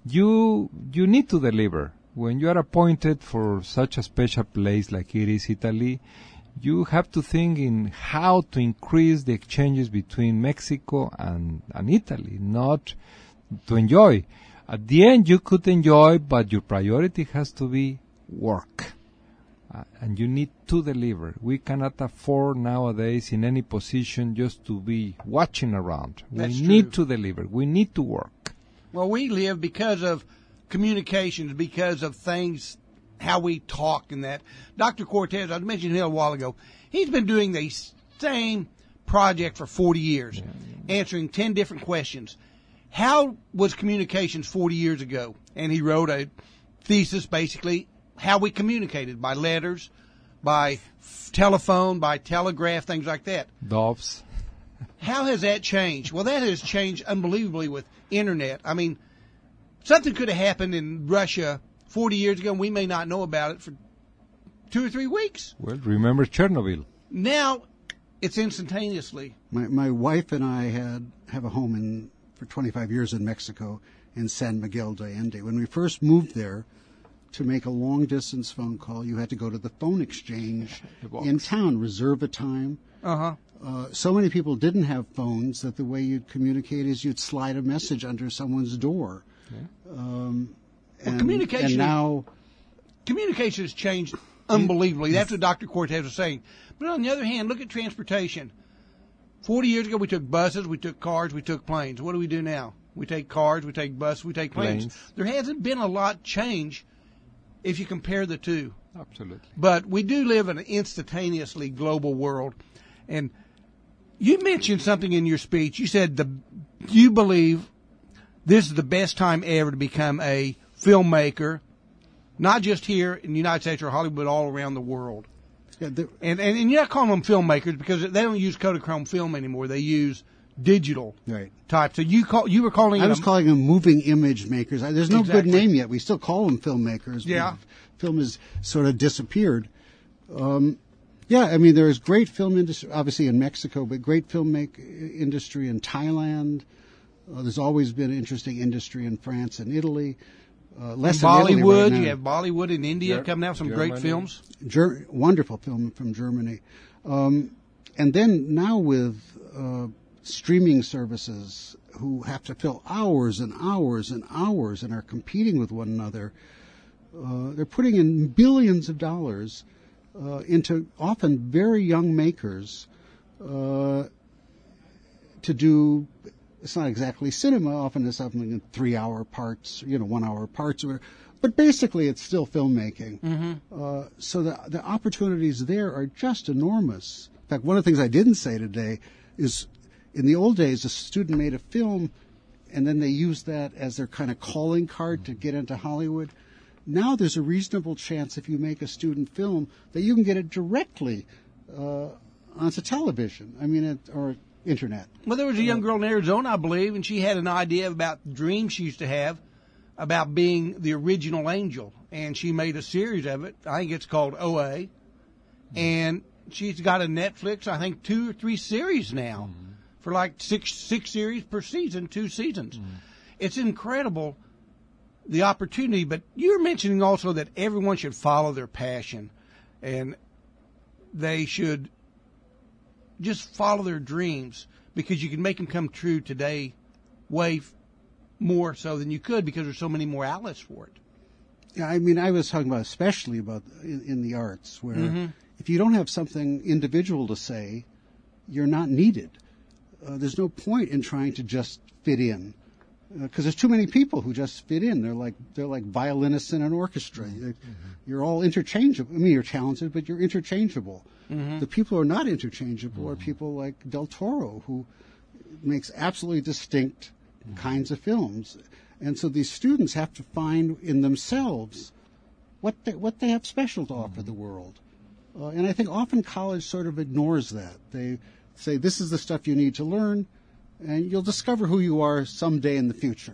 you you need to deliver. When you are appointed for such a special place like it is Italy, you have to think in how to increase the exchanges between Mexico and, and Italy, not to enjoy. At the end, you could enjoy, but your priority has to be work. Uh, and you need to deliver. We cannot afford nowadays in any position just to be watching around. That's we true. need to deliver. We need to work. Well, we live because of communications, because of things, how we talk and that. Doctor Cortez, I mentioned him a while ago, he's been doing the same project for forty years, yeah, yeah. answering ten different questions. How was communications forty years ago? And he wrote a thesis, basically, how we communicated, by letters, by f- telephone, by telegraph, things like that. Doves. How has that changed? Well, that has changed unbelievably with Internet. I mean, something could have happened in Russia forty years ago, and we may not know about it for two or three weeks. Well, remember Chernobyl. Now, it's instantaneously. My my wife and I had have a home in for twenty-five years in Mexico in San Miguel de Allende. When we first moved there, to make a long distance phone call, you had to go to the phone exchange in town, reserve a time. Uh-huh. Uh, so many people didn't have phones that the way you'd communicate is you'd slide a message under someone's door. Yeah. Um, Well, and, communication and is- now, Communication has changed unbelievably. That's what Doctor Cortez was saying. But on the other hand, look at transportation. Forty years ago, we took buses, we took cars, we took planes. What do we do now? We take cars, we take buses, we take planes. Planes. There hasn't been a lot change if you compare the two. Absolutely. But we do live in an instantaneously global world. And you mentioned something in your speech. You said the you believe this is the best time ever to become a filmmaker, not just here in the United States or Hollywood, but all around the world. yeah, the, And, and and you're not calling them filmmakers because they don't use Kodachrome film anymore. They use digital right. type. So you call you were calling I it was a, calling them moving image makers. I- There's no Exactly. good name yet. We still call them filmmakers. but Yeah. Film has sort of disappeared. Um, yeah, I mean, there's great film industry, obviously in Mexico, but great film make, industry in Thailand. Uh, there's always been interesting industry in France and Italy. Uh, less in Italy Bollywood. right now. You have Bollywood in India Ger- coming out, some great Germany. films. Ger- wonderful film from Germany. Um, and then now with uh, streaming services who have to fill hours and hours and hours and are competing with one another, uh, they're putting in billions of dollars uh, into often very young makers uh, to do. It's not exactly cinema. Often it's something in three-hour parts, you know, one-hour parts, or whatever. But basically, it's still filmmaking. Mm-hmm. Uh, so the the opportunities there are just enormous. In fact, one of the things I didn't say today is, in the old days, a student made a film, and then they used that as their kind of calling card to get into Hollywood. Now there's a reasonable chance if you make a student film that you can get it directly uh, onto television. I mean, it, or internet. Well, there was a young girl in Arizona, I believe, and she had an idea about the dream she used to have about being the original angel, and she made a series of it. I think it's called O A, and she's got a Netflix, I think, two or three series now mm-hmm. for like six six series per season, two seasons. Mm-hmm. It's incredible, the opportunity, but you were mentioning also that everyone should follow their passion, and they should just follow their dreams because you can make them come true today way f- more so than you could because there's so many more outlets for it. Yeah, I mean, I was talking about especially about in, in the arts where Mm-hmm. if you don't have something individual to say, you're not needed. Uh, there's no point in trying to just fit in because uh, there's too many people who just fit in. They're like they're like violinists in an orchestra. Mm-hmm. You're all interchangeable. I mean, you're talented, but you're interchangeable. Mm-hmm. The people who are not interchangeable mm-hmm. are people like Del Toro, who makes absolutely distinct mm-hmm. kinds of films. And so these students have to find in themselves what they, what they have special to offer mm-hmm. the world. Uh, and I think often college sort of ignores that. They say, this is the stuff you need to learn, and you'll discover who you are someday in the future.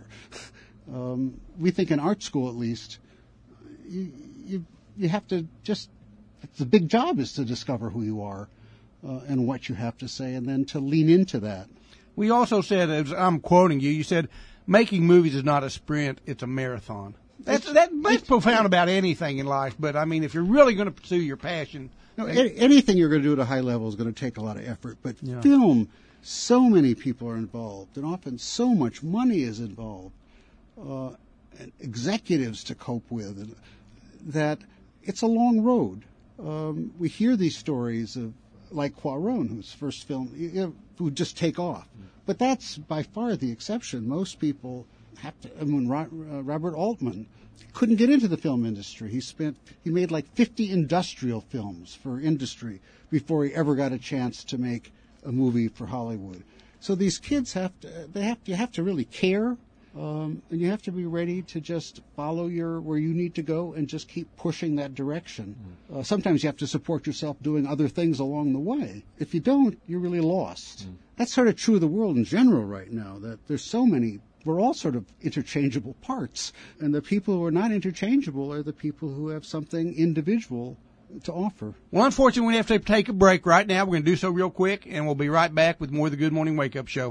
um, we think in art school, at least, you, you, you have to just, the big job is to discover who you are uh, and what you have to say, and then to lean into that. We also said, as I'm quoting you, you said, making movies is not a sprint, it's a marathon. That's, that, that's profound about anything in life, but I mean, if you're really going to pursue your passion. No, any, anything you're going to do at a high level is going to take a lot of effort, but yeah. film, so many people are involved, and often so much money is involved, uh, and executives to cope with, and that it's a long road. Um, we hear these stories of, like Cuarón, whose first film, you know, would just take off. But that's by far the exception. Most people have to. I mean, Robert Altman couldn't get into the film industry. He spent he made like fifty industrial films for industry before he ever got a chance to make a movie for Hollywood. So these kids have to. They have you have to really care, um, and you have to be ready to just follow your where you need to go and just keep pushing that direction. Mm. Uh, sometimes you have to support yourself doing other things along the way. If you don't, you're really lost. Mm. That's sort of true of the world in general right now, that there's so many, we're all sort of interchangeable parts. And the people who are not interchangeable are the people who have something individual to offer. Well, unfortunately, we have to take a break right now. We're going to do so real quick, and we'll be right back with more of the Good Morning Wake Up Show.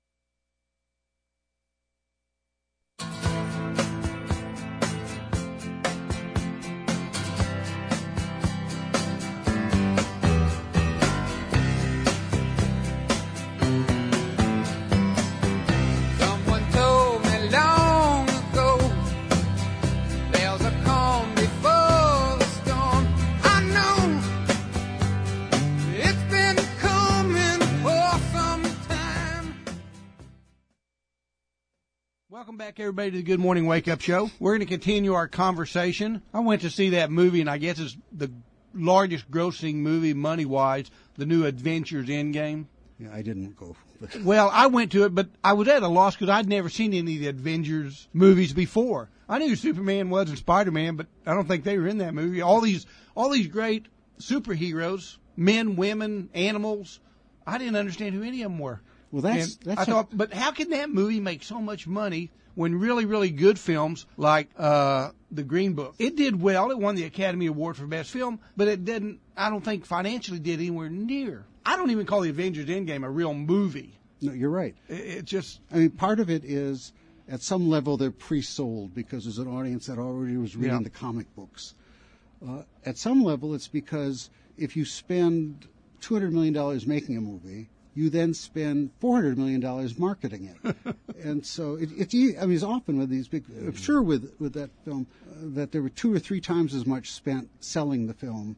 Welcome back, everybody, to the Good Morning Wake Up Show. We're going to continue our conversation. I went to see that movie, and I guess it's the largest grossing movie money-wise, the new Avengers Endgame. Yeah, I didn't go. Well, I went to it, but I was at a loss because I'd never seen any of the Avengers movies before. I knew who Superman was and Spider-Man, but I don't think they were in that movie. All these, all these great superheroes, men, women, animals, I didn't understand who any of them were. Well, that's, and that's I thought, a, but how can that movie make so much money when really, really good films like uh, The Green Book, it did well. It won the Academy Award for Best Film, but it didn't, I don't think financially did anywhere near. I don't even call the Avengers Endgame a real movie. No, you're right. It, it just... I mean, part of it is, at some level, they're pre-sold because there's an audience that already was reading Yeah. the comic books. Uh, at some level, it's because if you spend two hundred million dollars making a movie, you then spend four hundred million dollars marketing it. And so it, it's, e- I mean, it's often with these big, I'm sure with, with that film, uh, that there were two or three times as much spent selling the film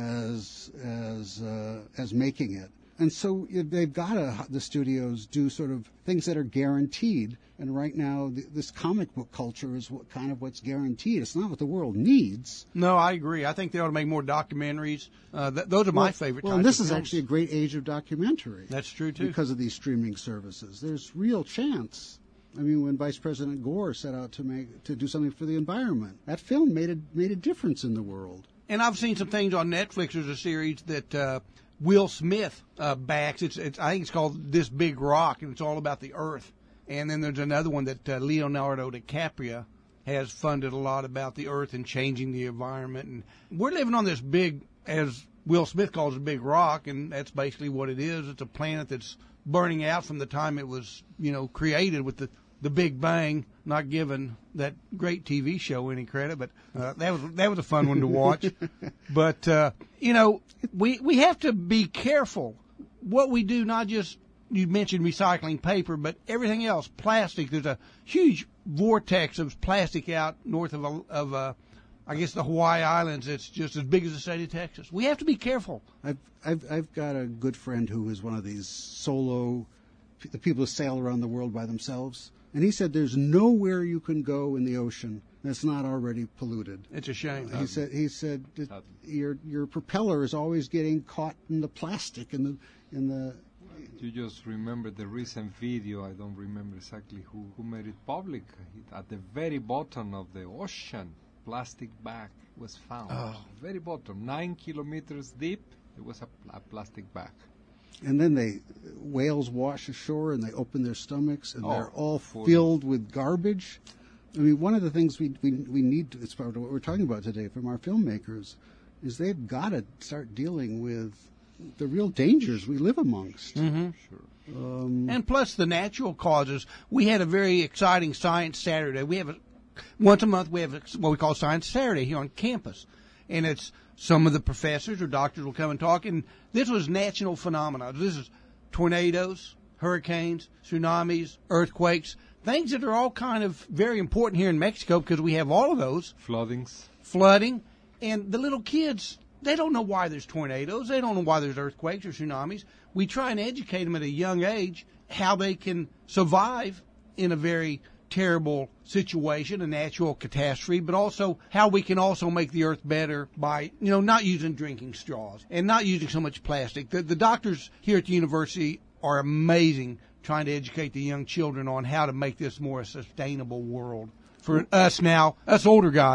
as, as, uh, as making it. And so they've got to, the studios do sort of things that are guaranteed. And right now, th- this comic book culture is what kind of what's guaranteed. It's not what the world needs. No, I agree. I think they ought to make more documentaries. Uh, th- those are my well, favorite well, types and this of is films. actually a great age of documentary. That's true, too. Because of these streaming services. There's real chance. I mean, when Vice President Gore set out to make to do something for the environment, that film made a, made a difference in the world. And I've seen some things on Netflix. There's a series that uh, Will Smith uh, backs. It's, it's I think it's called This Big Rock, and it's all about the Earth. And then there's another one that uh, Leonardo DiCaprio has funded a lot about the Earth and changing the environment. And we're living on this big, as Will Smith calls it, big rock, and that's basically what it is. It's a planet that's burning out from the time it was, you know, created with the, the Big Bang. Not giving that great T V show any credit, but uh, that was that was a fun one to watch. But uh, you know, we we have to be careful what we do. Not just, you mentioned recycling paper, but everything else, plastic. There's a huge vortex of plastic out north of a, of uh, I guess the Hawaii Islands. It's just as big as the state of Texas. We have to be careful. I've I've I've got a good friend who is one of these solo, the people who sail around the world by themselves. And he said there's nowhere you can go in the ocean that's not already polluted. It's a shame. He said he said that your your propeller is always getting caught in the plastic in the in the. You just remember the recent video. I don't remember exactly who, who made it public. At the very bottom of the ocean, plastic bag was found. Oh. Very bottom, nine kilometers deep. There was a, pl- a plastic bag. And then they whales wash ashore and they open their stomachs and Oh, they're all full. filled with garbage. I mean, one of the things we we we need, it's part of what we're talking about today from our filmmakers, is they've got to start dealing with the real dangers we live amongst. Mm-hmm. Sure. Um, And plus the natural causes. We had a very exciting Science Saturday. We have a, once a month we have a, what we call Science Saturday here on campus. And it's some of the professors or doctors will come and talk. And this was natural phenomena. This is tornadoes, hurricanes, tsunamis, earthquakes, things that are all kind of very important here in Mexico because we have all of those. Floodings. Flooding. And the little kids, they don't know why there's tornadoes. They don't know why there's earthquakes or tsunamis. We try and educate them at a young age how they can survive in a very terrible situation, a natural catastrophe, but also how we can also make the earth better by, you know, not using drinking straws and not using so much plastic. The, the doctors here at the university are amazing trying to educate the young children on how to make this more a sustainable world for us now, us older guys.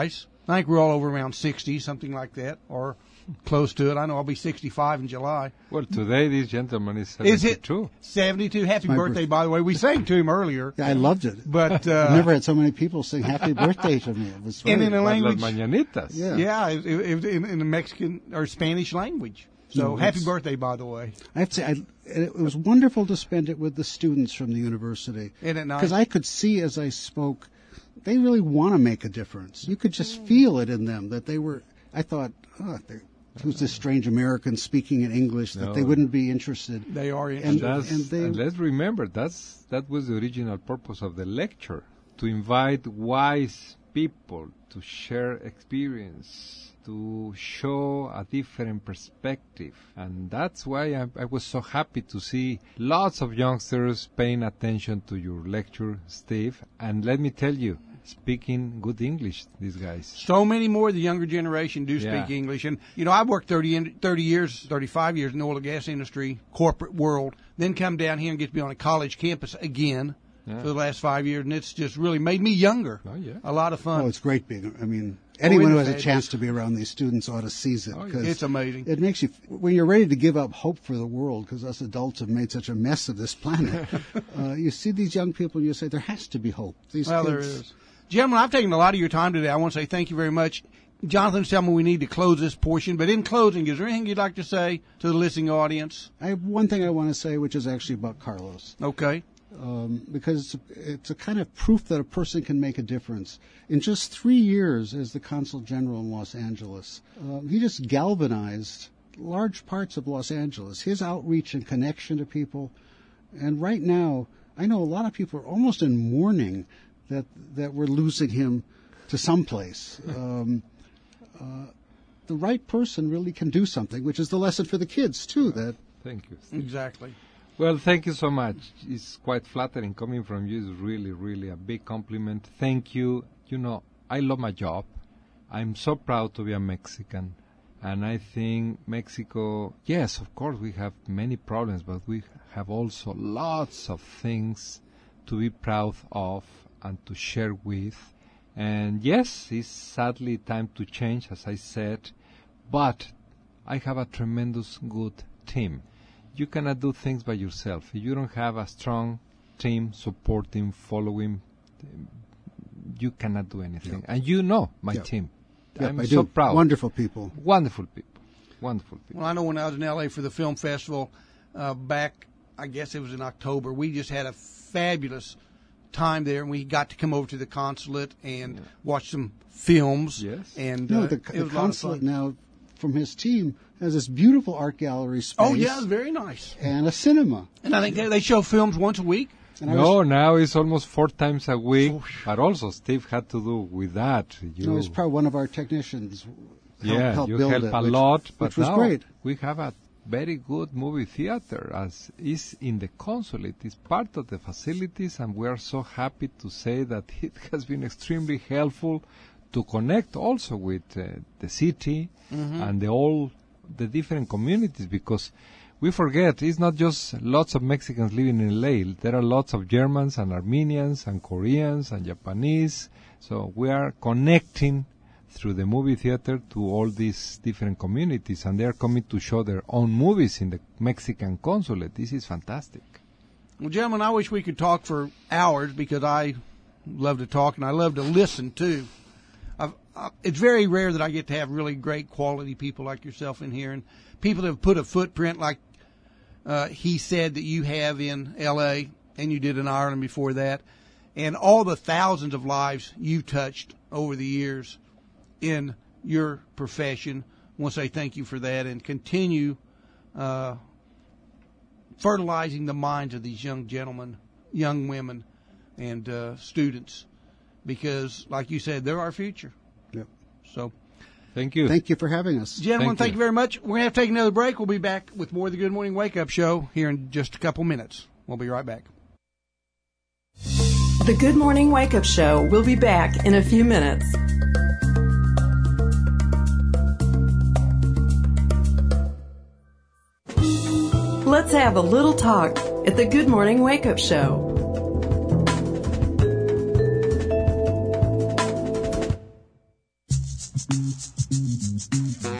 I think we're all over around sixty, something like that, or close to it. I know I'll be sixty-five in July. Well, today this gentleman is seventy-two. Is it seventy-two? Happy My birthday, birth- by the way. We sang to him earlier. Yeah, I loved it. But, uh, I've never had so many people sing happy birthday to me. It was And very, in a But language. Las Mañanitas. Yeah. Yeah, it, it, it, in, in the Mexican or Spanish language. So No, happy it's- birthday, by the way. I have to say, I, it was wonderful to spend it with the students from the university. Isn't it nice? Because I could see as I spoke, they really want to make a difference. You could just feel it in them that they were, I thought, oh, they're- who's this strange American speaking in English, that No. they wouldn't be interested. They are And, interested. That's, and they, and let's remember, that's that was the original purpose of the lecture, to invite wise people to share experience, to show a different perspective. And that's why I, I was so happy to see lots of youngsters paying attention to your lecture, Steve. And let me tell you, speaking good English, these guys. So many more of the younger generation do Yeah. speak English. And, you know, I've worked thirty, in- thirty years, thirty-five years in the oil and gas industry, corporate world, then come down here and get to be on a college campus again Yeah. for the last five years. And it's just really made me younger. Oh, yeah. A lot of fun. oh, it's great being, I mean, anyone who has a it's chance to be around these students ought to seize it. Oh, yeah. 'cause It's amazing. It makes you, when you're ready to give up hope for the world, because us adults have made such a mess of this planet, uh, you see these young people and you say, there has to be hope. These Well, there kids, is. Gentlemen, I've taken a lot of your time today. I want to say thank you very much. Jonathan's telling me we need to close this portion, but in closing, is there anything you'd like to say to the listening audience? I have one thing I want to say, which is actually about Carlos, Okay. um, because it's, it's a kind of proof that a person can make a difference. In just three years as the Consul General in Los Angeles, um, he just galvanized large parts of Los Angeles, his outreach and connection to people. And right now, I know a lot of people are almost in mourning that that we're losing him to someplace. Um, uh, the right person really can do something, which is the lesson for the kids, too, that Thank you, Steve. Exactly. Well, thank you so much. It's quite flattering. Coming from you is really, really a big compliment. Thank you. You know, I love my job. I'm so proud to be a Mexican. And I think Mexico, yes, of course, we have many problems, but we have also lots of things to be proud of and to share with. And yes, it's sadly time to change, as I said, but I have a tremendous good team. You cannot do things by yourself. If you don't have a strong team supporting, following, you cannot do anything. Yeah. And you know my Yeah. team. yeah, I'm I so do. proud. Wonderful people. Wonderful people. Wonderful people. Well, I know when I was in L A for the film festival uh, back, I guess it was in October, we just had a fabulous time there, and we got to come over to the consulate and watch some films. Yes. And No, uh, the, it the was a lot of consulate fun. now, from his team, has this beautiful art gallery space. Oh, yeah, it was very nice. And a cinema. And I think they, they show films once a week. And I No, was, now it's almost four times a week. But also, Steve had to do with that. You, you know, it's probably one of our technicians helped, yeah, helped you build help it, a which, lot. But which was now great. we have a very good movie theater, as is in the consulate. It's part of the facilities, and we are so happy to say that it has been extremely helpful to connect also with uh, the city and the all the different communities, because we forget it's not just lots of Mexicans living in L A. There are lots of Germans and Armenians and Koreans and Japanese. So we are connecting through the movie theater to all these different communities, and they are coming to show their own movies in the Mexican consulate. This is fantastic. Well, gentlemen, I wish we could talk for hours because I love to talk and I love to listen too. I've, I, it's very rare that I get to have really great quality people like yourself in here, and people that have put a footprint like uh, he said that you have in L A and you did in Ireland before that, and all the thousands of lives you've touched over the years in your profession. I want to say thank you for that, and continue uh, fertilizing the minds of these young gentlemen, young women, and uh, students, because, like you said, they're our future. Yep. So, Thank you. Thank you for having us. gentlemen, Thank thank you. you very much. We're going to have to take another break. We'll be back with more of the Good Morning Wake Up Show here in just a couple minutes. We'll be right back. The Good Morning Wake Up Show will be back in a few minutes. Let's have a little talk at the Good Morning Wake Up Show.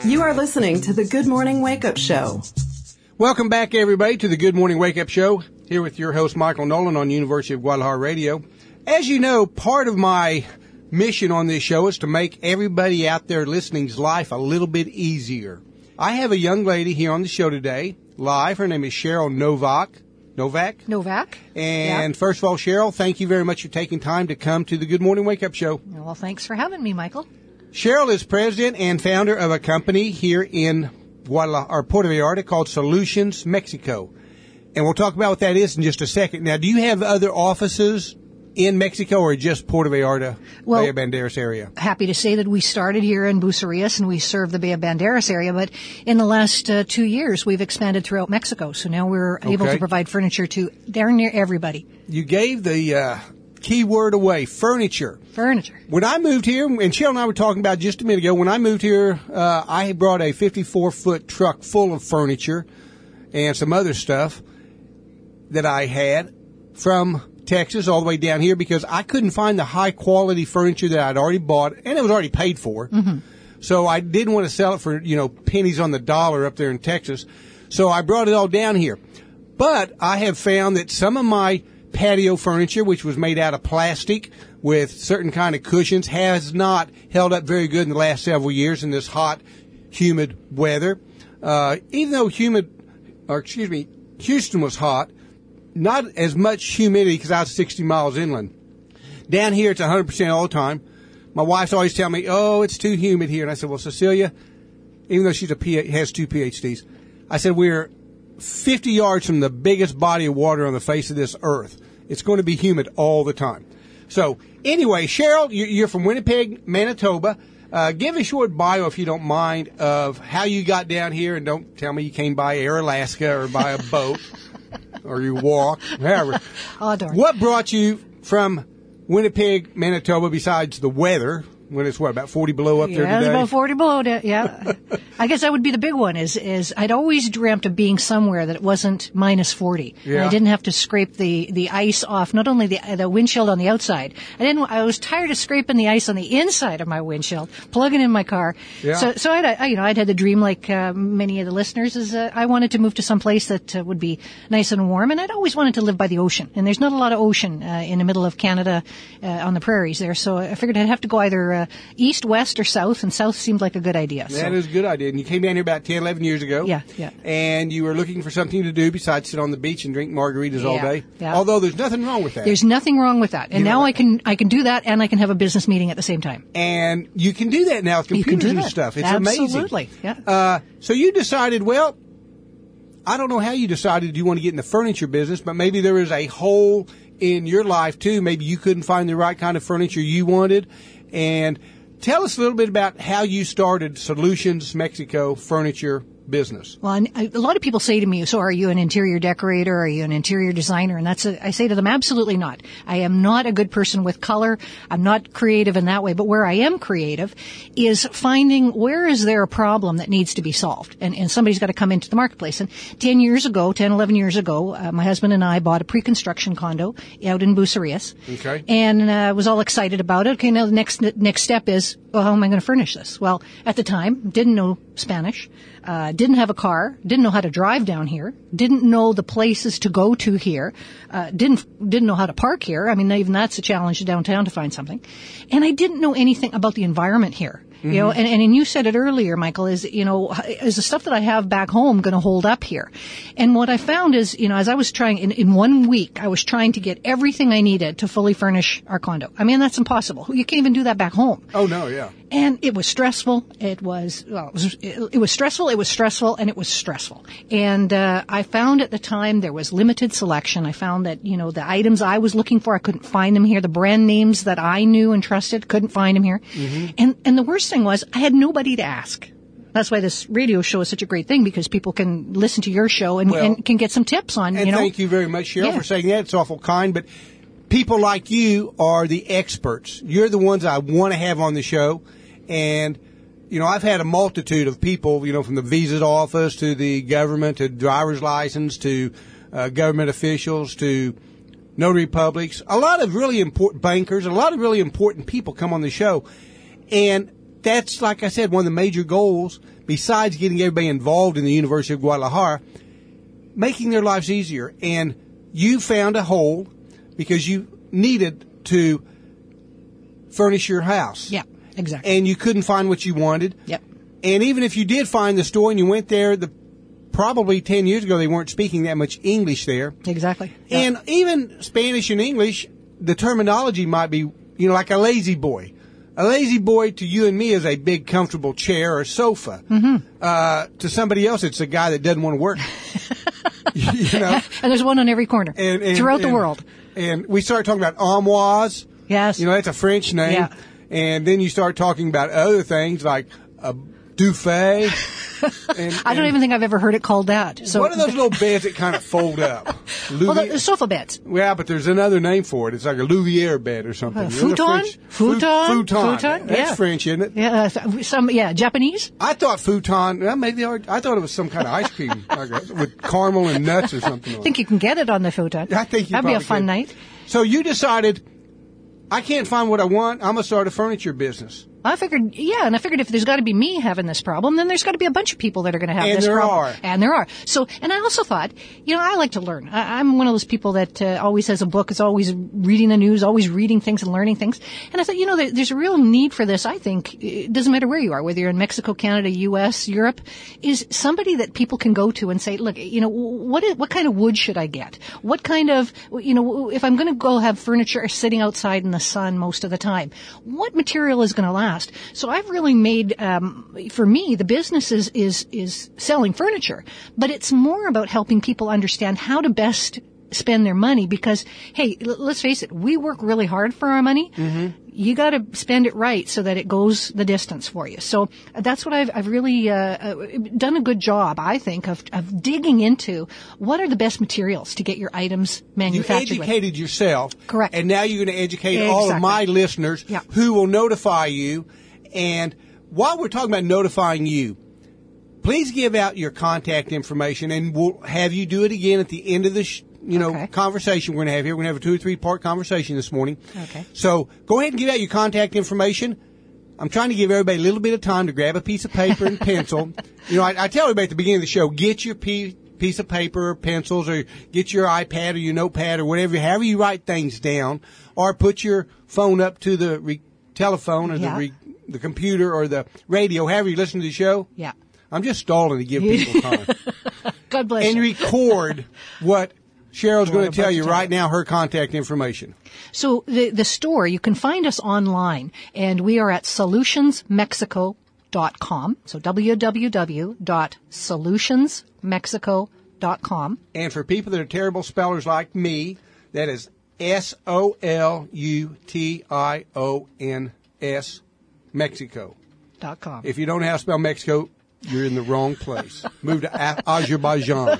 You are listening to the Good Morning Wake Up Show. Welcome back, everybody, to the Good Morning Wake Up Show, here with your host, Michael Nolan, on University of Guadalajara Radio. As you know, part of my mission on this show is to make everybody out there listening's life a little bit easier. I have a young lady here on the show today, live. Her name is Cheryl Novak. Novak? Novak. And yeah. First of all, Cheryl, thank you very much for taking time to come to the Good Morning Wake Up Show. Well, thanks for having me, Michael. Cheryl is president and founder of a company here in Guadalajara, or Puerto Vallarta, called Solutions Mexico. And we'll talk about what that is in just a second. Now, do you have other offices in Mexico or just Puerto Vallarta, well, Bay of Banderas area? Happy to say that we started here in Bucerias and we serve the Bay of Banderas area, but in the last uh, two years we've expanded throughout Mexico. So now we're able okay. to provide furniture to darn near everybody. You gave the uh, key word away, furniture. Furniture. When I moved here, and Cheryl and I were talking about just a minute ago, when I moved here, uh, I brought a fifty-four foot truck full of furniture and some other stuff that I had from Texas all the way down here because I couldn't find the high quality furniture that I'd already bought, and it was already paid for. Mm-hmm. So I didn't want to sell it for, you know, pennies on the dollar up there in Texas. So I brought it all down here. But I have found that some of my patio furniture, which was made out of plastic with certain kind of cushions, has not held up very good in the last several years in this hot, humid weather. Uh, even though humid, or excuse me, Houston was hot, not as much humidity because I was sixty miles inland. Down here, it's one hundred percent all the time. My wife's always telling me, oh, it's too humid here. And I said, well, Cecilia, even though she's a P- has two P H Ds, I said, we're fifty yards from the biggest body of water on the face of this earth. It's going to be humid all the time. So anyway, Cheryl, you're from Winnipeg, Manitoba. Uh, give a short bio, if you don't mind, of how you got down here. And don't tell me you came by Air Alaska or by a boat or you walked, however. Oh, darn. What brought you from Winnipeg, Manitoba, besides the weather, when it's, what, about forty below up yeah, there today? Yeah, it's about forty below, yeah. I guess that would be the big one, is is I'd always dreamt of being somewhere that it wasn't minus forty. Yeah. And I didn't have to scrape the, the ice off, not only the the windshield on the outside. I didn't. I was tired of scraping the ice on the inside of my windshield, plugging in my car. Yeah. So, so I'd, I, you know, I'd had the dream, like uh, many of the listeners, is uh, I wanted to move to some place that uh, would be nice and warm, and I'd always wanted to live by the ocean. And there's not a lot of ocean uh, in the middle of Canada uh, on the prairies there, so I figured I'd have to go either uh, east, west, or south, and south seemed like a good idea. That so. is a good idea. And you came down here about ten, eleven years ago. Yeah, yeah. And you were looking for something to do besides sit on the beach and drink margaritas all Yeah, day. yeah. Although there's nothing wrong with that. There's nothing wrong with that. And You know now what? I can I can do that, and I can have a business meeting at the same time. And you can do that now with You can computers do and that. stuff. It's Absolutely, amazing. yeah. Uh, so you decided, well, I don't know how you decided you want to get in the furniture business, but maybe there is a hole in your life too. Maybe you couldn't find the right kind of furniture you wanted. And tell us a little bit about how you started Solutions Mexico Furniture Business. Well, and a lot of people say to me, so are you an interior decorator? Are you an interior designer? And that's a, I say to them, absolutely not. I am not a good person with color. I'm not creative in that way. But where I am creative is finding where is there a problem that needs to be solved. And, and somebody's got to come into the marketplace. And ten years ago, ten, eleven years ago, uh, my husband and I bought a pre-construction condo out in Bucerias. Okay. And uh, was all excited about it. Okay, now the next next step is, well, how am I going to furnish this? Well, at the time, didn't know Spanish. Uh, didn't have a car, didn't know how to drive down here, didn't know the places to go to here, uh, didn't, didn't know how to park here. I mean, even that's a challenge downtown to find something. And I didn't know anything about the environment here. Mm-hmm. You know, and, and you said it earlier, Michael, is, you know, is the stuff that I have back home going to hold up here? And what I found is, you know, as I was trying, in, in one week, I was trying to get everything I needed to fully furnish our condo. I mean, that's impossible. You can't even do that back home. Oh, no, yeah. And it was stressful. It was, well, it was, it, it was stressful, it was stressful, and it was stressful. And uh, I found at the time there was limited selection. I found that, you know, the items I was looking for, I couldn't find them here. The brand names that I knew and trusted, couldn't find them here. Mm-hmm. And and the worst thing was, I had nobody to ask. That's why this radio show is such a great thing, because people can listen to your show and, Well, and can get some tips on, And you know. thank you very much, Cheryl, Yeah. for saying that. It's awful kind, but people like you are the experts. You're the ones I want to have on the show. And, you know, I've had a multitude of people, you know, from the visa office to the government to driver's license to uh, government officials to notary publics, a lot of really important bankers, a lot of really important people come on the show. And that's, like I said, one of the major goals, besides getting everybody involved in the University of Guadalajara, making their lives easier. And you found a hole because you needed to furnish your house. Yeah, exactly. And you couldn't find what you wanted. Yep. And even if you did find the store and you went there, the probably ten years ago they weren't speaking that much English there. Exactly. Yep. And even Spanish and English, the terminology might be, you know, like a lazy boy. A lazy boy to you and me is a big, comfortable chair or sofa. Mm-hmm. Uh, to somebody else, it's a guy that doesn't want to work. You know? And there's one on every corner and, and, throughout and, the world. And we started talking about armoires. Yes. You know, that's a French name. Yeah. And then you start talking about other things like a duvet. And, I don't and even think I've ever heard it called that. So what are those little beds that kind of fold up? Well, the, the sofa beds. Yeah, but there's another name for it. It's like a Louvière bed or something. Uh, futon? French, futon? Futon. Futon? That's Yeah. French, isn't it? Yeah, some yeah, Japanese. I thought futon. Well, maybe they are, I thought it was some kind of ice cream like a, with caramel and nuts or something. I on think it. you can get it on the futon. I think you that'd be a probably fun could. night. So you decided, I can't find what I want. I'm gonna start a furniture business. I figured, yeah, and I figured if there's got to be me having this problem, then there's got to be a bunch of people that are going to have And this there problem. are. And there are. So, and I also thought, you know, I like to learn. I, I'm one of those people that uh, always has a book, is always reading the news, always reading things and learning things. And I thought, you know, there, there's a real need for this, I think. It doesn't matter where you are, whether you're in Mexico, Canada, U S, Europe, is somebody that people can go to and say, look, you know, what is, what kind of wood should I get? What kind of, you know, if I'm going to go have furniture sitting outside in the sun most of the time, what material is going to last? So I've really made, um, for me, the business is, is, is selling furniture, but it's more about helping people understand how to best spend their money because, hey, l- let's face it, we work really hard for our money. Mm-hmm. You got to spend it right so that it goes the distance for you. So that's what I've, I've really uh, uh, done a good job, I think, of, of digging into what are the best materials to get your items manufactured You educated with. yourself. Correct. And now you're going to educate Exactly. all of my listeners Yeah. who will notify you. And while we're talking about notifying you, please give out your contact information, and we'll have you do it again at the end of the sh- you know Okay. conversation we're going to have here. We're going to have a two or three part conversation this morning. Okay. So go ahead and give out your contact information. I'm trying to give everybody a little bit of time to grab a piece of paper and pencil. You know, I, I tell everybody at the beginning of the show, get your pe- piece of paper or pencils, or get your iPad or your notepad or whatever, however you write things down, or put your phone up to the re- telephone or Yeah. the re- the computer or the radio, however you listen to the show. Yeah. I'm just stalling to give people time. God bless And you. record what Cheryl's What going I'm to tell about you to right tell you. now, her contact information. So the, the store, you can find us online, and we are at solutions mexico dot com. So w w w dot solutions mexico dot com. And for people that are terrible spellers like me, that is S O L U T I O N S, Mexico. Dot com. If you don't know how to spell Mexico, you're in the wrong place. Move to A- Azerbaijan.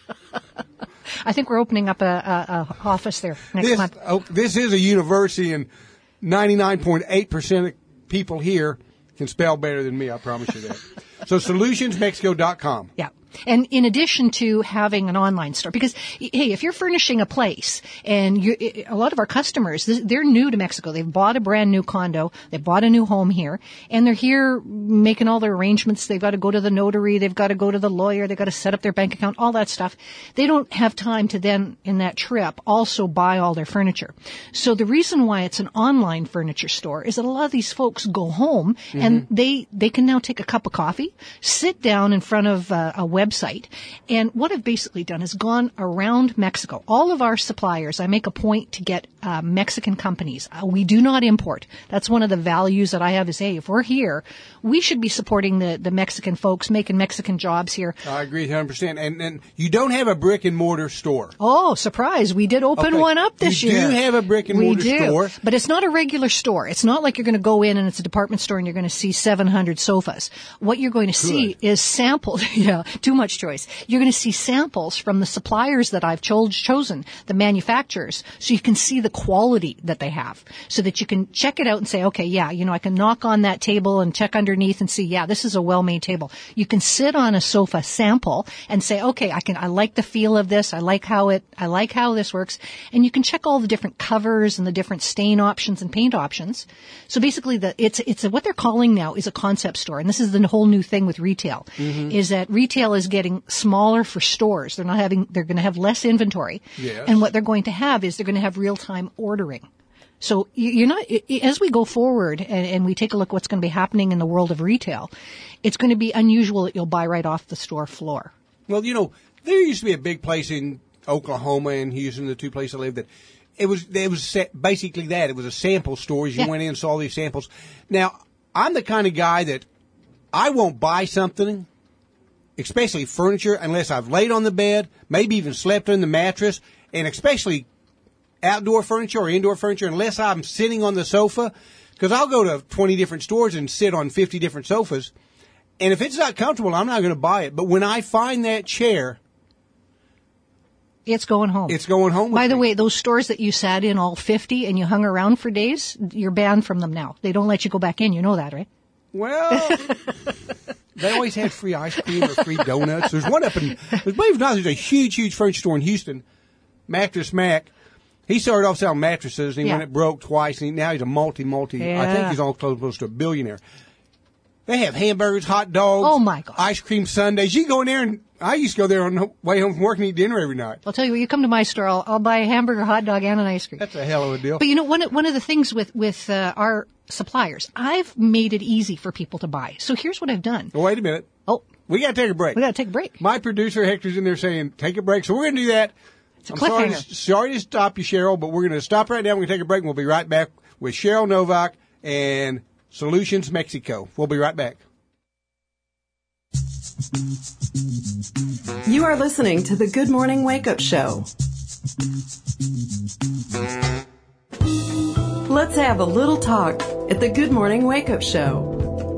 I think we're opening up a, a, a office there next This, month. oh, this is a university, and ninety-nine point eight percent of people here can spell better than me, I promise you that. So solutions mexico dot com. Yeah. And in addition to having an online store, because, hey, if you're furnishing a place and you, a lot of our customers, they're new to Mexico. They've bought a brand new condo. They've bought a new home here, and they're here making all their arrangements. They've got to go to the notary. They've got to go to the lawyer. They've got to set up their bank account, all that stuff. They don't have time to then, in that trip, also buy all their furniture. So the reason why it's an online furniture store is that a lot of these folks go home mm-hmm. and they, they can now take a cup of coffee, sit down in front of uh, a website. And what I've basically done is gone around Mexico. All of our suppliers, I make a point to get uh, Mexican companies. Uh, we do not import. That's one of the values that I have is, hey, if we're here, we should be supporting the, the Mexican folks, making Mexican jobs here. I agree one hundred percent. And, and you don't have a brick and mortar store. Oh, surprise. We did open Okay. one up this You year. do have a brick and we mortar do. store. But it's not a regular store. It's not like you're going to go in and it's a department store and you're going to see seven hundred sofas. What you're going to see is sampled, yeah, two too much choice. You're going to see samples from the suppliers that I've cho- chosen, the manufacturers, so you can see the quality that they have, so that you can check it out and say, okay, yeah, you know, I can knock on that table and check underneath and see, yeah, this is a well-made table. You can sit on a sofa sample and say, okay, I can, I like the feel of this. I like how it, I like how this works. And you can check all the different covers and the different stain options and paint options. So basically the, it's, it's a, what they're calling now is a concept store. And this is the whole new thing with retail, mm-hmm. is that retail is getting smaller for stores. They're not having, they're going to have less inventory. Yes. And what they're going to have is they're going to have real-time ordering. So you're not, as we go forward and, and we take a look at what's going to be happening in the world of retail, it's going to be unusual that you'll buy right off the store floor. Well, you know, there used to be a big place in Oklahoma and Houston, the two places I lived, that it was, it was basically that. It was a sample store. You yeah. went in and saw these samples. Now, I'm the kind of guy that I won't buy something, especially furniture, unless I've laid on the bed, maybe even slept on the mattress, and especially outdoor furniture or indoor furniture, unless I'm sitting on the sofa, because I'll go to twenty different stores and sit on fifty different sofas, and if it's not comfortable, I'm not going to buy it. But when I find that chair, it's going home. It's going home with By the me. way, those stores that you sat in all fifty and you hung around for days, you're banned from them now. They don't let you go back in. You know that, right? Well, they always had free ice cream or free donuts. There's one up in, believe it or not, there's a huge, huge furniture store in Houston, Mattress Mac. He started off selling mattresses, and he yeah. went it broke twice, and now he's a multi, multi, yeah. I think he's all close to a billionaire. They have hamburgers, hot dogs, oh my God. ice cream sundaes. You go in there, and I used to go there on the way home from work and eat dinner every night. I'll tell you what, you come to my store, I'll, I'll buy a hamburger, hot dog, and an ice cream. That's a hell of a deal. But you know, one of, one of the things with, with uh, our suppliers, I've made it easy for people to buy. So here's what I've done. Well, wait a minute. Oh. We got to take a break. We got to take a break. My producer, Hector's in there saying, take a break. So we're going to do that. It's a I'm sorry cliffhanger. to, sorry to stop you, Cheryl, but we're going to stop right now. We're going to take a break, and we'll be right back with Cheryl Novak and Solutions Mexico. We'll be right back. You are listening to the Good Morning Wake Up Show. Let's have a little talk at the Good Morning Wake Up Show.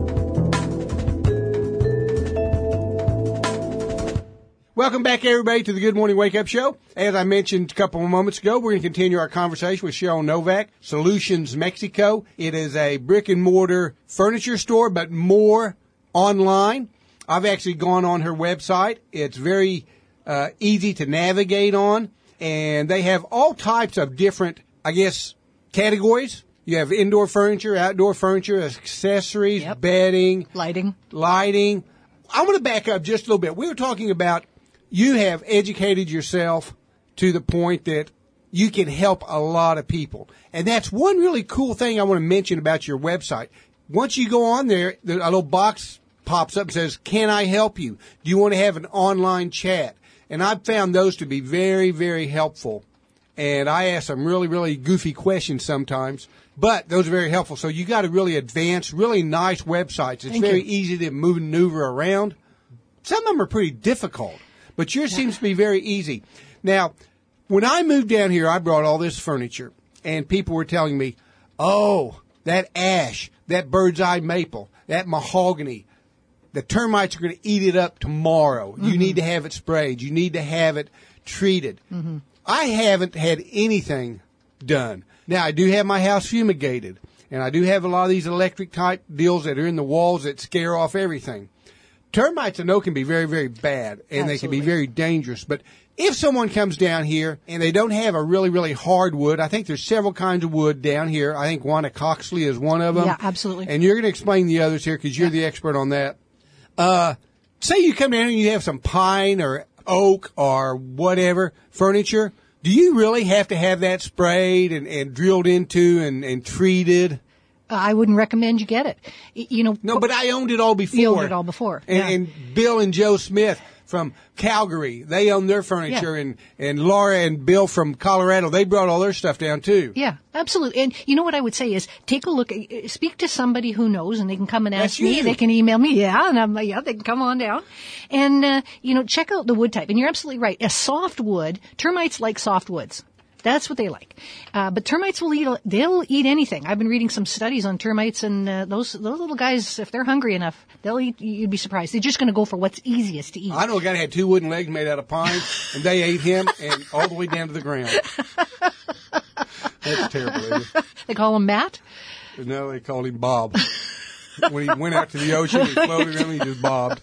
Welcome back, everybody, to the Good Morning Wake Up Show. As I mentioned a couple of moments ago, we're going to continue our conversation with Cheryl Novak, Solutions Mexico. It is a brick and mortar furniture store, but more online. I've actually gone on her website. It's very uh, easy to navigate on, and they have all types of different, I guess, categories. You have indoor furniture, outdoor furniture, accessories, yep. bedding, lighting. Lighting. I'm going to back up just a little bit. We were talking about you have educated yourself to the point that you can help a lot of people. And that's one really cool thing I want to mention about your website. Once you go on there, a little box pops up and says, can I help you? Do you want to have an online chat? And I've found those to be very, very helpful. And I ask some really, really goofy questions sometimes, but those are very helpful. So you got a really advanced, really nice websites. It's Thank very you. easy to move and maneuver around. Some of them are pretty difficult, but yours seems to be very easy. Now, when I moved down here, I brought all this furniture, and people were telling me, oh, that ash, that bird's eye maple, that mahogany, the termites are going to eat it up tomorrow. Mm-hmm. You need to have it sprayed. You need to have it treated. Mm-hmm. I haven't had anything done. Now, I do have my house fumigated, and I do have a lot of these electric type deals that are in the walls that scare off everything. Termites, I know, can be very, very bad, and Absolutely. They can be very dangerous. But if someone comes down here and they don't have a really, really hard wood, I think there's several kinds of wood down here. I think Guanacoxley is one of them. Yeah, absolutely. And you're going to explain the others here because you're yeah. the expert on that. Uh, say you come down and you have some pine or oak or whatever furniture. Do you really have to have that sprayed and, and drilled into and, and treated? I wouldn't recommend you get it. You know. No, but I owned it all before. You owned it all before. And, yeah. and Bill and Joe Smith from Calgary, they own their furniture, yeah. and, and Laura and Bill from Colorado, they brought all their stuff down too. Yeah, absolutely. And you know what I would say is take a look, speak to somebody who knows, and they can come and ask That's me. you. They can email me. Yeah, and I'm like, yeah, they can come on down. And, uh, you know, check out the wood type. And you're absolutely right. A soft wood, termites like soft woods. That's what they like. Uh, but termites will eat, they'll eat anything. I've been reading some studies on termites, and uh, those those little guys, if they're hungry enough, they'll eat, you'd be surprised. They're just going to go for what's easiest to eat. I know a guy that had two wooden legs made out of pine, and they ate him and all the way down to the ground. That's terrible, isn't it? They call him Matt? No, they called him Bob. When he went out to the ocean, he floated around and he just bobbed.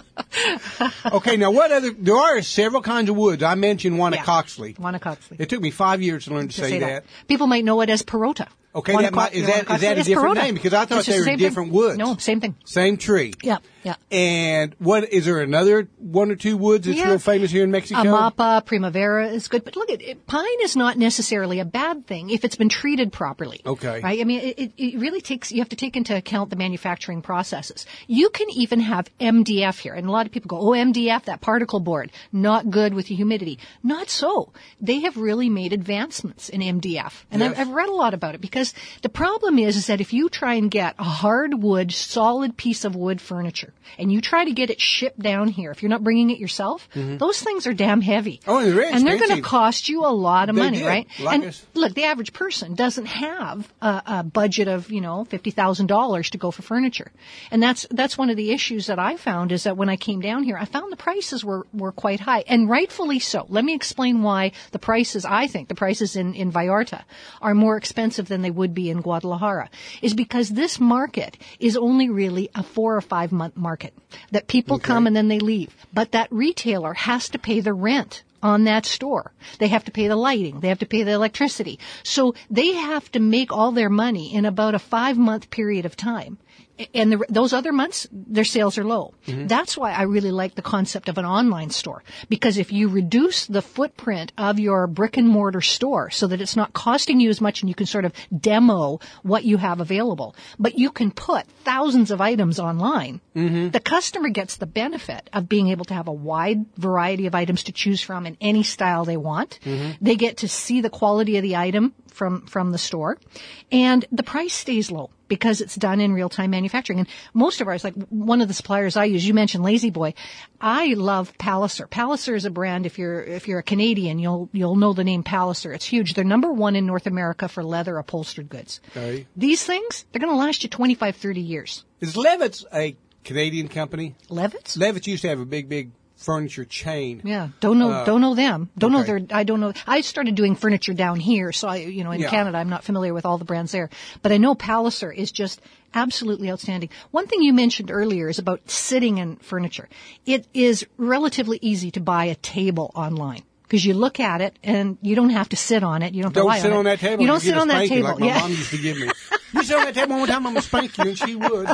Okay, now what other, there are several kinds of woods. I mentioned Wanacoxley. Wanacoxley. It took me five years to learn to, To say, say that. that. People might know it as Perota. Okay, that might, is that, is that a It's different Perota. name? Because I thought It's they just were the same different thing. woods. No, same thing. Same tree. Yeah, yeah. And what, is there another one or two woods that's Yeah. real famous here in Mexico? Amapa, Primavera is good, but look, at it, pine is not necessarily a bad thing if it's been treated properly. Okay. Right? I mean, it, it, it really takes, you have to take into account the manufacturing processes. You can even have M D F here, and a lot of people go, oh, M D F, that particle board, not good with the humidity. Not so. They have really made advancements in M D F, and Yes. I've, I've read a lot about it, because the problem is, is that if you try and get a hardwood, solid piece of wood furniture, and you try to get it shipped down here, if you're not bringing it yourself, those things are damn heavy. Oh, and they're And they're going to expensive. cost you a lot of They money, did. right? Like and us. look, the average person doesn't have a, a budget of, you know, fifty thousand dollars to go for furniture. And that's, that's one of the issues that I found, is that when I came down here, I found the prices were, were quite high, and rightfully so. Let me explain why the prices, I think the prices in, in Vallarta are more expensive than they would be in Guadalajara, is because this market is only really a four or five month market that people Okay. come and then they leave. But that retailer has to pay the rent on that store. They have to pay the lighting. They have to pay the electricity. So they have to make all their money in about a five month period of time. And the, those other months, their sales are low. Mm-hmm. That's why I really like the concept of an online store. Because if you reduce the footprint of your brick and mortar store so that it's not costing you as much, and you can sort of demo what you have available, but you can put thousands of items online, Mm-hmm. the customer gets the benefit of being able to have a wide variety of items to choose from in any style they want. Mm-hmm. They get to see the quality of the item from, from the store, and the price stays low because it's done in real-time manufacturing. And most of ours, like one of the suppliers I use, you mentioned Lazy Boy. I love Palliser. Palliser is a brand, if you're, if you're a Canadian, you'll, you'll know the name Palliser. It's huge. They're number one in North America for leather upholstered goods. Okay. These things, they're going to last you twenty-five, thirty years. Is Levitt's a Canadian company? Levitt's? Levitt's used to have a big, big furniture chain. Yeah, don't know, Uh, don't know them. Don't know okay. their, I don't know. I started doing furniture down here, so I, you know, in Yeah. Canada, I'm not familiar with all the brands there. But I know Palliser is just absolutely outstanding. One thing you mentioned earlier is about sitting in furniture. It is relatively easy to buy a table online, because you look at it and you don't have to sit on it. You don't have to Don't lie sit on, on it. that table. You don't get sit a on that spanking table. like my yeah. mom used to give me. You sit on that table one more time, I'm going to spank you, and she would.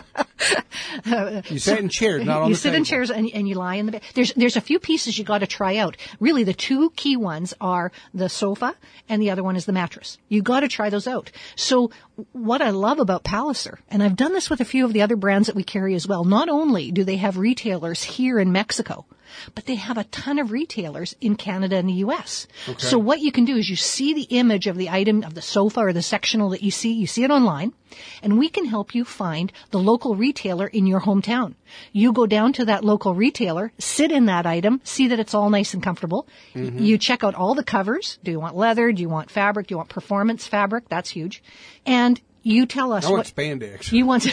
You sit in chairs, not on you the sit table. in chairs and, and you lie in the bed. There's there's a few pieces you got to try out. Really, the two key ones are the sofa, and the other one is the mattress. You got to try those out. So what I love about Palliser, and I've done this with a few of the other brands that we carry as well. Not only do they have retailers here in Mexico, but they have a ton of retailers in Canada and the U S. Okay. So what you can do is you see the image of the item, of the sofa or the sectional that you see, you see it online, and we can help you find the local retailer in your hometown. You go down to that local retailer, sit in that item, see that it's all nice and comfortable. Mm-hmm. You check out all the covers. Do you want leather? Do you want fabric? Do you want performance fabric? That's huge. And you tell us I want what spandex. you want. To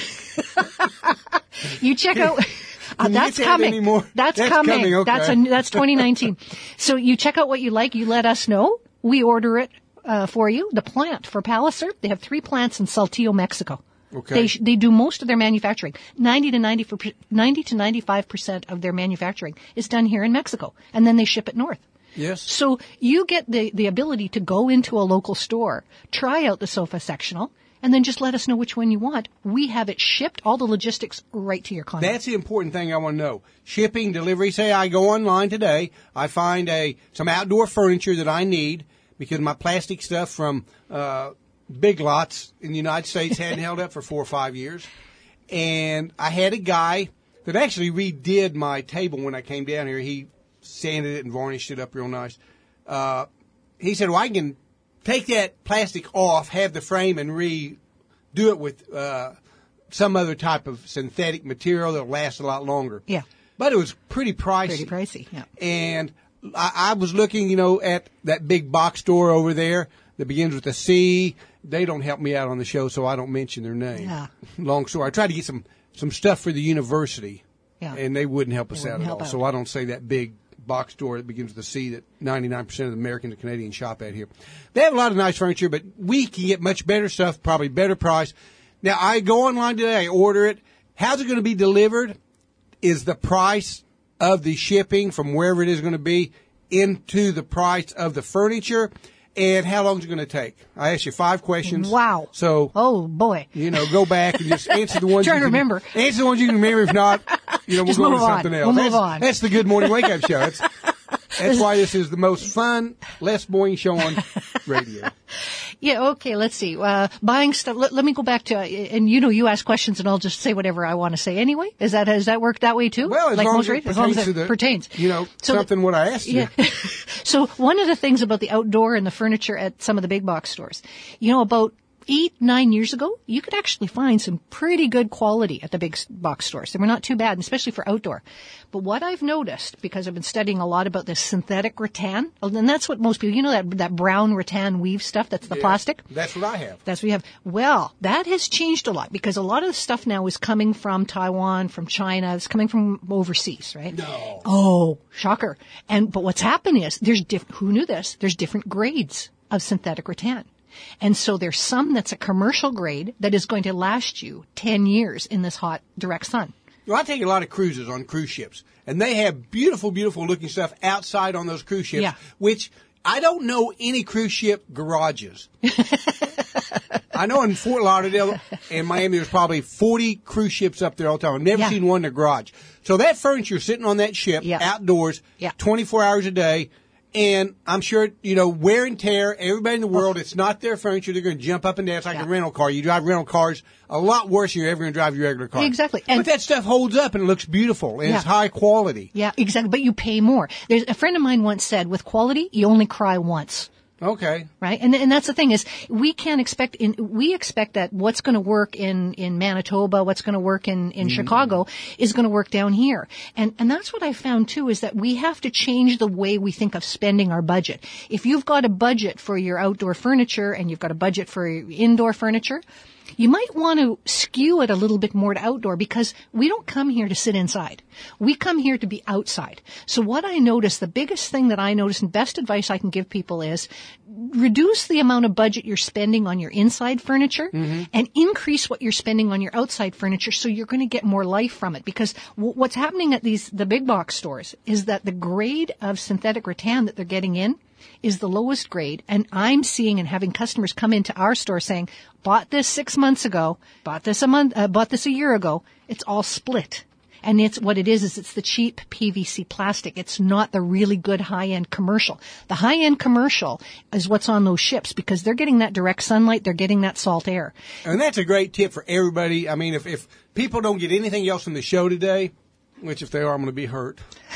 you check out. Uh, Can you that's get that coming. anymore? That's, That's coming. coming, okay. That's a, that's twenty nineteen. So you check out what you like. You let us know. We order it uh, for you. The plant for Palliser. They have three plants in Saltillo, Mexico. Okay. They sh- they do most of their manufacturing. ninety to ninety for ninety to ninety-five percent of their manufacturing is done here in Mexico, and then they ship it north. Yes. So you get the the ability to go into a local store, try out the sofa sectional, and then just let us know which one you want. We have it shipped, all the logistics right to your condo. That's the important thing I want to know. Shipping, delivery. Say I go online today, I find a some outdoor furniture that I need because my plastic stuff from uh, Big Lots in the United States hadn't held up for four or five years. And I had a guy that actually redid my table when I came down here. He sanded it and varnished it up real nice. Uh, he said, well, I can take that plastic off, have the frame, and redo it with uh, some other type of synthetic material that'll last a lot longer. Yeah. But it was pretty pricey. Pretty pricey, yeah. And I, I was looking, you know, at that big box store over there that begins with a C. They don't help me out on the show, so I don't mention their name. Yeah. Long story. I tried to get some, some stuff for the university, Yeah. and they wouldn't help us They out wouldn't at help all. out. So I don't say that big box store that begins with a C that ninety-nine percent of the Americans and Canadians shop at here. They have a lot of nice furniture, but we can get much better stuff, probably better price. Now, I go online today, I order it. How's it going to be delivered? Is the price of the shipping from wherever it is going to be into the price of the furniture? And how long is it going to take? I asked you five questions. Wow. So, Oh, boy. you know, go back and just answer the ones Trying you to can remember. Answer the ones you can remember. If not, you know, we'll Just go on to move on. something else. We'll move that's, on. that's the Good Morning Wake Up Show. That's, that's why this is the most fun, less boring show on radio. Yeah, okay, let's see. Uh, buying stuff, let, let me go back to, uh, and you know, you ask questions and I'll just say whatever I want to say anyway. Is that, does that work that way too? Well, as like long most as it radio- as long as pertains it to the, pertains. you know, So the- something what I asked you. Yeah. So one of the things about the outdoor and the furniture at some of the big box stores, you know, about eight, nine years ago, you could actually find some pretty good quality at the big s- box stores. They were not too bad, and especially for outdoor. But what I've noticed, because I've been studying a lot about this synthetic rattan, and that's what most people, you know, that, that brown rattan weave stuff, that's the Yeah, plastic? That's what I have. That's what we have. Well, that has changed a lot because a lot of the stuff now is coming from Taiwan, from China. It's coming from overseas, right? No. Oh, shocker. And, but what's happened is there's diff- who knew this? There's different grades of synthetic rattan. And so there's some that's a commercial grade that is going to last you ten years in this hot, direct sun. Well, I take a lot of cruises on cruise ships, and they have beautiful, beautiful looking stuff outside on those cruise ships, Yeah. which I don't know any cruise ship garages. I know in Fort Lauderdale and Miami there's probably forty cruise ships up there all the time. I've never Yeah. seen one in a garage. So that furniture sitting on that ship Yeah. outdoors Yeah. twenty-four hours a day. And I'm sure, you know, wear and tear, everybody in the world, it's not their furniture. They're going to jump up and down. It's like Yeah. a rental car. You drive rental cars a lot worse than you're ever going to drive your regular car. Exactly. And- but that stuff holds up and it looks beautiful and it's Yeah. high quality. Yeah, exactly. But you pay more. There's a friend of mine once said, with quality, you only cry once. Okay. Right? And and that's the thing is we can't expect in we expect that what's going to work in in Manitoba, what's going to work in in Chicago is going to work down here. And and that's what I found too is that we have to change the way we think of spending our budget. If you've got a budget for your outdoor furniture and you've got a budget for your indoor furniture, you might want to skew it a little bit more to outdoor because we don't come here to sit inside. We come here to be outside. So what I notice, the biggest thing that I notice and best advice I can give people is reduce the amount of budget you're spending on your inside furniture and increase what you're spending on your outside furniture so you're going to get more life from it. Because w- what's happening at these, the big box stores is that the grade of synthetic rattan that they're getting in is the lowest grade. And I'm seeing and having customers come into our store saying, bought this six months ago, bought this a month, uh, bought this a year ago. It's all split. And it's what it is, is it's the cheap P V C plastic. It's not the really good high-end commercial. The high-end commercial is what's on those ships because they're getting that direct sunlight. They're getting that salt air. And that's a great tip for everybody. I mean, if, if people don't get anything else from the show today, which if they are, I'm going to be hurt.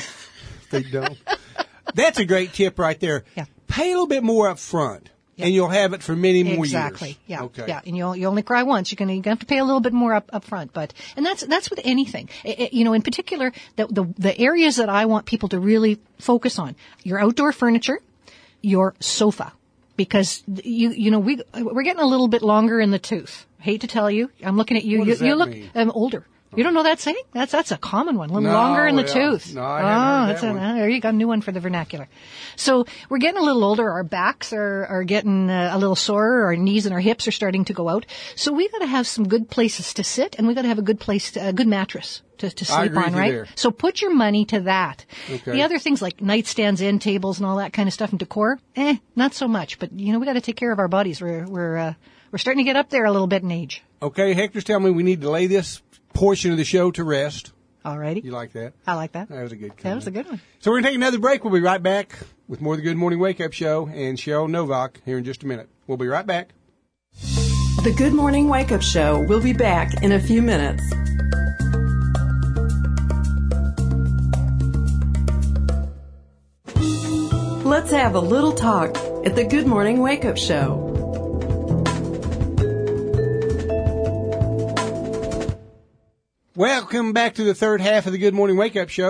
If they don't. That's a great tip right there. Yeah. Pay a little bit more up front, Yeah. and you'll have it for many more Exactly. years. Yeah. Okay. Yeah. And you you only cry once. You're gonna you have to pay a little bit more up up front. But and that's that's with anything. It, it- you know, in particular, the, the the areas that I want people to really focus on: your outdoor furniture, your sofa, because you you know we we're getting a little bit longer in the tooth. Hate to tell you, I'm looking at you. What you does that you look mean? um, older. You don't know that saying? That's that's a common one. A little No, longer in the yeah. tooth. No, I oh, hadn't heard that's that a, one. uh, there you got a new one for the vernacular. So we're getting a little older. Our backs are are getting uh, a little sore. Our knees and our hips are starting to go out. So we got to have some good places to sit, and we got to have a good place, to, a good mattress to, to I sleep agree on, with you right? there. So put your money to that. Okay. The other things like nightstands, end tables, and all that kind of stuff, and decor, eh, not so much. But you know, we got to take care of our bodies. We're we're uh, we're starting to get up there a little bit in age. Okay, Hector's telling me we need to lay this portion of the show to rest. Alrighty, You like that? I like that. That was a good comment. That was a good one. So we're going to take another break. We'll be right back with more of the Good Morning Wake Up Show and Cheryl Novak here in just a minute. We'll be right back. The Good Morning Wake Up Show will be back in a few minutes. Let's have a little talk at the Good Morning Wake Up Show. Welcome back to the third half of the Good Morning Wake Up Show.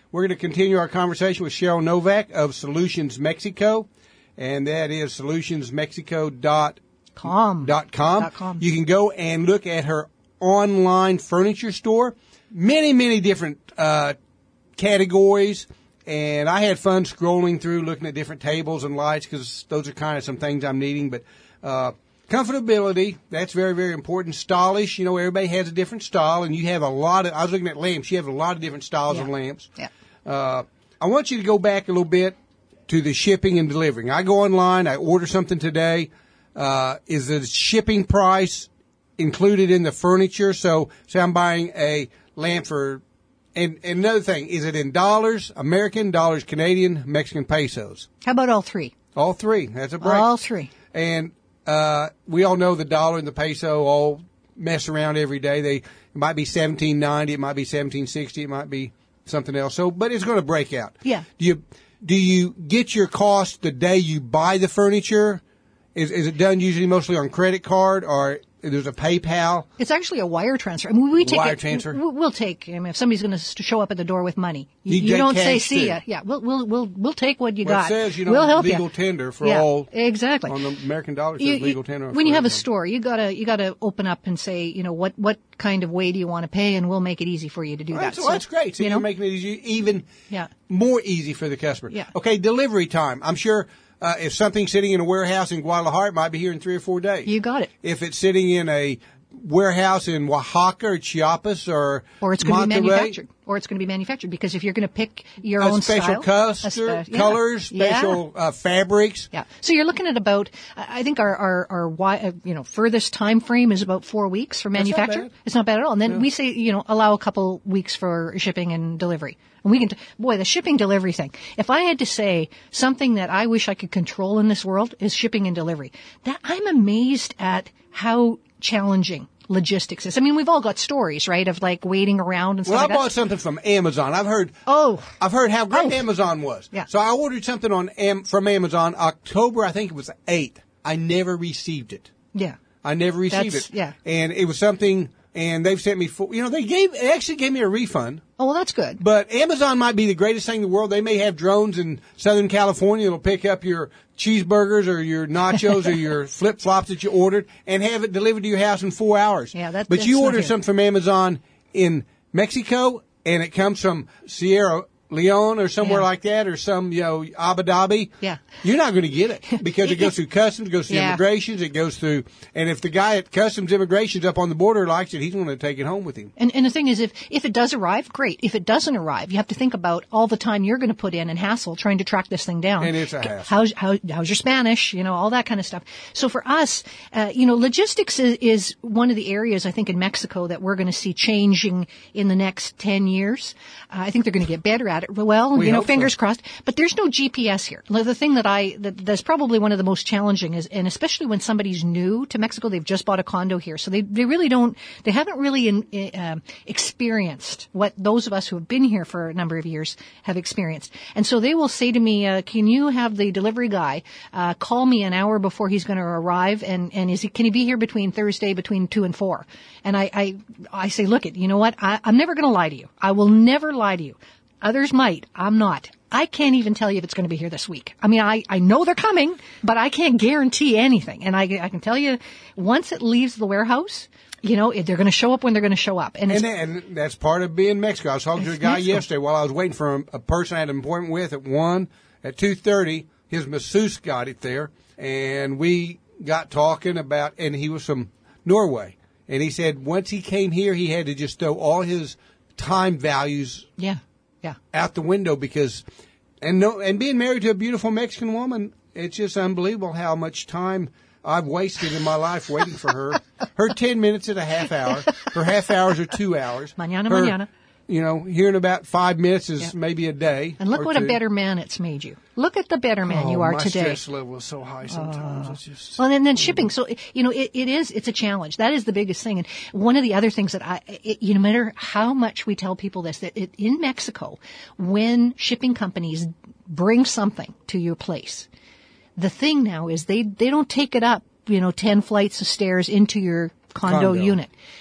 We're going to continue our conversation with Cheryl Novak of Solutions Mexico, and that is solutions mexico dot com. Dot com. Dot com. You can go and look at her online furniture store. Many, many different uh, categories, and I had fun scrolling through, looking at different tables and lights, because those are kind of some things I'm needing. But uh, comfortability, that's very, very important. Stylish, you know, everybody has a different style, and you have a lot of, I was looking at lamps, you have a lot of different styles Yeah. of lamps. Yeah. Uh, I want you to go back a little bit to the shipping and delivering. I go online, I order something today. Uh, is the shipping price included in the furniture? So, say I'm buying a lamp for, and, and another thing, is it in dollars, American, dollars, Canadian, Mexican pesos? How about all three? All three. That's a break. All three. And, uh, we all know the dollar and the peso all mess around every day. They, it might be seventeen ninety, it might be seventeen sixty, it might be something else. So, but it's going to break out. Yeah. Do you, do you get your cost the day you buy the furniture? Is, is it done usually mostly on credit card, or there's a PayPal? It's actually a wire transfer. I mean, we take Wire it, transfer? we- We'll take. I mean, if somebody's going to show up at the door with money, you, You you take don't say cash, "see too. ya." Yeah, we'll we'll we'll we'll take what you Well, got. it says, you know, we'll help legal you. tender for yeah, all. Exactly. On the American dollar, it says You- you- legal tender. when for you have a everyone. store, you gotta you gotta open up and say, you know, what what kind of way do you want to pay, and we'll make it easy for you to do Well, that. that's, well, that's great. So you you're know, making it easy, even Yeah. more easy for the customer. Yeah. Okay, delivery time. I'm sure uh, if something's sitting in a warehouse in Guadalajara, it might be here in three or four days. you got it. If it's sitting in a warehouse in Oaxaca or Chiapas or Or it's going to be Monterrey, manufactured. Or it's going to be manufactured because if you're going to pick your a own special style, a custer, spe- yeah. colors, Yeah. special uh, fabrics. Yeah. So you're looking at about, I I think our, our, our, wi- uh, you know, furthest time frame is about four weeks for not manufacture. bad. It's not bad at all. And then we say, you know, allow a couple weeks for shipping and delivery. And we can, t- boy, the shipping delivery thing. If I had to say something that I wish I could control in this world is shipping and delivery. That I'm amazed at how challenging logistics is. I mean, we've all got stories, right, of like waiting around and stuff Well, I like that. bought something from Amazon. I've heard. Oh. I've heard how great Oh. Amazon was. Yeah. So I ordered something on Am- from Amazon October. I think it was the eighth. I never received it. Yeah. I never received That's- it. yeah. And it was something. And they've sent me. Full, you know, they gave. They actually gave me a refund. Oh, well, that's good. But Amazon might be the greatest thing in the world. They may have drones in Southern California that'll pick up your cheeseburgers or your nachos or your flip flops that you ordered and have it delivered to your house in four hours. Yeah, that- But that's you not order here. something from Amazon in Mexico and it comes from Sierra Leone or somewhere Yeah. like that, or some, you know, Abu Dhabi. Yeah. You're not going to get it because it goes through customs, it goes through Yeah. immigrations, it goes through, and if the guy at customs immigrations up on the border likes it, he's going to take it home with him. And, and the thing is, if, if it does arrive, great. If it doesn't arrive, you have to think about all the time you're going to put in and hassle trying to track this thing down. And it's a hassle. How's, how, how's your Spanish? You know, all that kind of stuff. So for us, uh, you know, logistics is, is one of the areas I think in Mexico that we're going to see changing in the next ten years. Uh, I think they're going to get better at it. Well, We you know, hope so. fingers crossed. But there's no G P S here. The thing that I, that, that's probably one of the most challenging is, and especially when somebody's new to Mexico, they've just bought a condo here. So they, they really don't, they haven't really in, uh, experienced what those of us who have been here for a number of years have experienced. And so they will say to me, uh, can you have the delivery guy, uh, call me an hour before he's going to arrive? And, and is he, can he be here between Thursday between two and four? And I, I, I say, look it, you know what? I, I'm never going to lie to you. I will never lie to you. Others might. I'm not. I can't even tell you if it's going to be here this week. I mean, I, I know they're coming, but I can't guarantee anything. And I, I can tell you, once it leaves the warehouse, you know, they're going to show up when they're going to show up. And, it's, And, and that's part of being Mexico. I was talking to a It's guy Mexico. yesterday while I was waiting for a, a person I had an appointment with at one. At two thirty, his masseuse got it there, and we got talking about, and he was from Norway. And he said once he came here, he had to just throw all his time values yeah, yeah. out the window because, and no, and being married to a beautiful Mexican woman, it's just unbelievable how much time I've wasted in my life waiting for her. Her ten minutes is a half hour. Her half hours are two hours. Mañana, Her, mañana. You know, hearing about five minutes is Yeah. maybe a day. And look or what two. a better man it's made you. Look at the better man Oh, you are my today. stress level is so high sometimes. it's just. Well, and then shipping. So, you know, it, it is, it's a challenge. That is the biggest thing. And one of the other things that I, it, you know, no matter how much we tell people this, that it, in Mexico, when shipping companies bring something to your place, the thing now is they, they don't take it up, you know, ten flights of stairs into your condo, Condo. unit.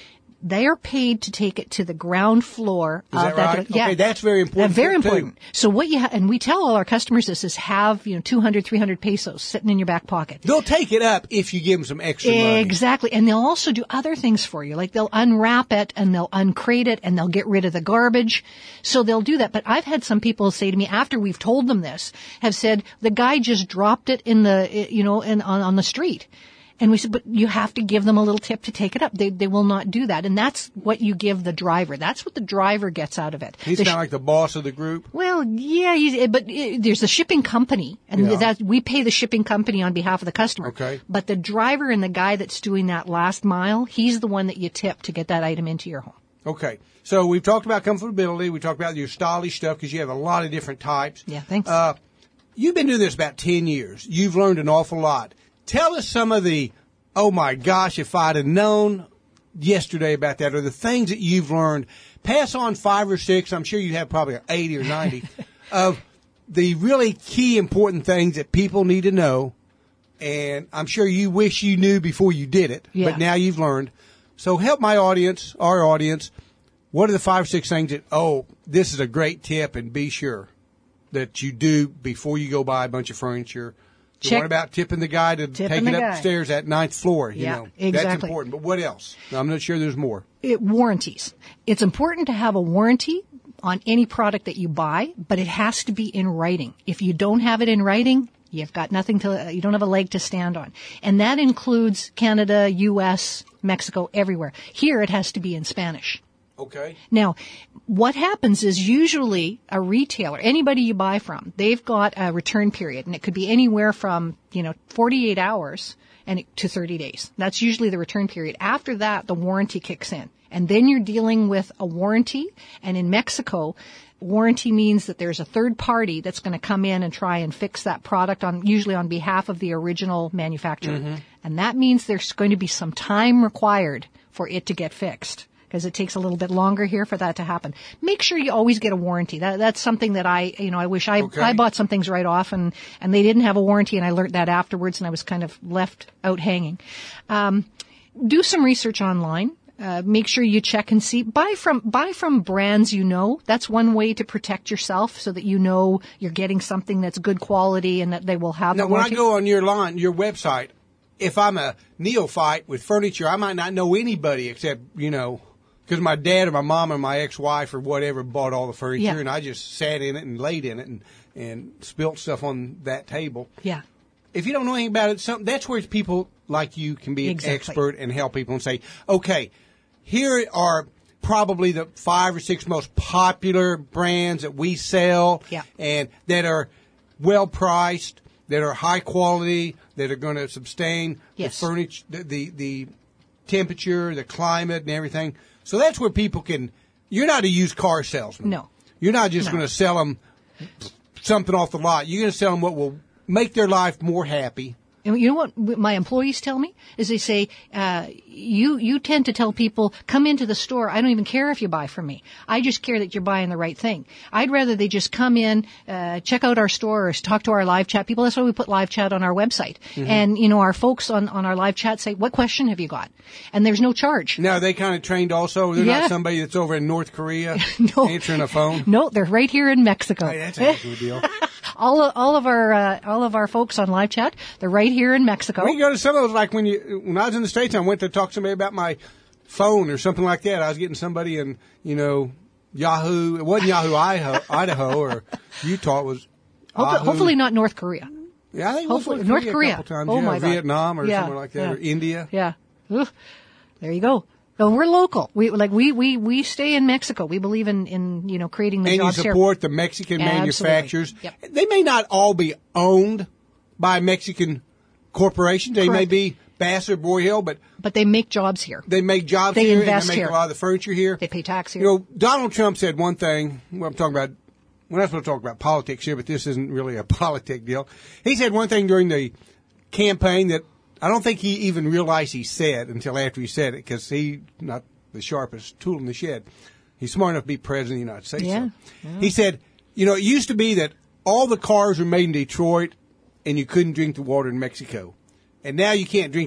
They are paid to take it to the ground floor Is of that right? Yeah. Okay, that's very important. Uh, very too. important. So what you ha- and we tell all our customers this is have, you know, two hundred, three hundred pesos sitting in your back pocket. They'll take it up if you give them some extra money. Exactly. And they'll also do other things for you. Like they'll unwrap it and they'll uncrate it and they'll get rid of the garbage. So they'll do that. But I've had some people say to me after we've told them this, have said the guy just dropped it in the, you know, in, on, on the street. And we said, but you have to give them a little tip to take it up. They they will not do that. And that's what you give the driver. That's what the driver gets out of it. He's The kind of sh- like the boss of the group. Well, yeah, he's, but uh, there's a shipping company, and Yeah. that we pay the shipping company on behalf of the customer. Okay. But the driver and the guy that's doing that last mile, he's the one that you tip to get that item into your home. Okay. So we've talked about comfortability. We talked about your stylish stuff because you have a lot of different types. Yeah, thanks. Uh, you've been doing this about ten years. You've learned an awful lot. Tell us some of the, oh my gosh, if I'd have known yesterday about that, or the things that you've learned. Pass on five or six, I'm sure you have probably eighty or ninety, of the really key important things that people need to know. And I'm sure you wish you knew before you did it, Yeah. but now you've learned. So help my audience, our audience, what are the five or six things that, oh, this is a great tip, and be sure that you do before you go buy a bunch of furniture. So Check- what about tipping the guy to Tipping take the it guy. upstairs at ninth floor? You Yeah, know, that's exactly. important. But what else? I'm not sure there's more. It, warranties. It's important to have a warranty on any product that you buy, but it has to be in writing. If you don't have it in writing, you've got nothing to, you don't have a leg to stand on. And that includes Canada, U S, Mexico, everywhere. Here it has to be in Spanish. Okay. Now, what happens is usually a retailer, anybody you buy from, they've got a return period, and it could be anywhere from, you know, forty-eight hours and it- to thirty days. That's usually the return period. After that, the warranty kicks in. And then you're dealing with a warranty, and in Mexico, warranty means that there's a third party that's going to come in and try and fix that product on, usually on behalf of the original manufacturer. And that means there's going to be some time required for it to get fixed, because it takes a little bit longer here for that to happen. Make sure you always get a warranty. That, that's something that I, you know, I wish I, Okay. I bought some things right off and, and they didn't have a warranty, and I learned that afterwards, and I was kind of left out hanging. Um, do some research online. Uh, make sure you check and see. Buy from, buy from brands you know. That's one way to protect yourself, so that you know you're getting something that's good quality and that they will have Now, the when I warranty. go on your line, your website, if I'm a neophyte with furniture, I might not know anybody except, you know, because my dad or my mom or my ex-wife or whatever bought all the furniture, Yeah. and I just sat in it and laid in it and, and spilt stuff on that table. Yeah. If you don't know anything about it, some, that's where people like you can be an Exactly. expert and help people and say, okay, here are probably the five or six most popular brands that we sell, Yeah. and that are well priced, that are high quality, that are going to sustain Yes. the furniture, the, the the temperature, the climate, and everything. So that's where people can. You're not a used car salesman. No. You're not just No. going to sell them something off the lot. You're going to sell them what will make their life more happy. And you know what my employees tell me is they say, uh, you, you tend to tell people, come into the store. I don't even care if you buy from me. I just care that you're buying the right thing. I'd rather they just come in, uh, check out our store or talk to our live chat people. That's why we put live chat on our website. Mm-hmm. And, you know, our folks on, on our live chat say, what question have you got? And there's no charge. Now, are they kind of trained also? They're Yeah. not somebody that's over in North Korea No. answering a phone? No, they're right here in Mexico. Hey, that's a heck of a deal. all of, all of our, uh, all of our folks on live chat, they're right here in Mexico. We go to some of those, like when you, when I was in the States, I went to talk to somebody about my phone or something like that. I was getting somebody in, you know, Yahoo. It wasn't Yahoo, Idaho, Idaho or Utah. It was Hope- Yahoo. Hopefully not North Korea. Yeah, I think it was hopefully- North North Korea, Korea. a couple times. Oh yeah, my God. Vietnam or Yeah, somewhere like that, yeah. or India. Yeah. Ugh. There you go. So we're local. We like we we we stay in Mexico. We believe in in you know creating the And you jobs here. support the Mexican Absolutely. manufacturers. Yep. They may not all be owned by Mexican corporations. They may Correct. be Bass or Broyhill, but But they make jobs here. they make jobs They here invest and they make here. a lot of the furniture here. They pay tax here. You know, Donald Trump said one thing. Well, I'm talking about. We're not supposed to talk about politics here, but this isn't really a politic deal. He said one thing during the campaign that I don't think he even realized he said until after he said it, because he's not the sharpest tool in the shed. He's smart enough to be president of the United States. Yeah. So. He said, you know, it used to be that all the cars were made in Detroit and you couldn't drink the water in Mexico. And now you can't drink the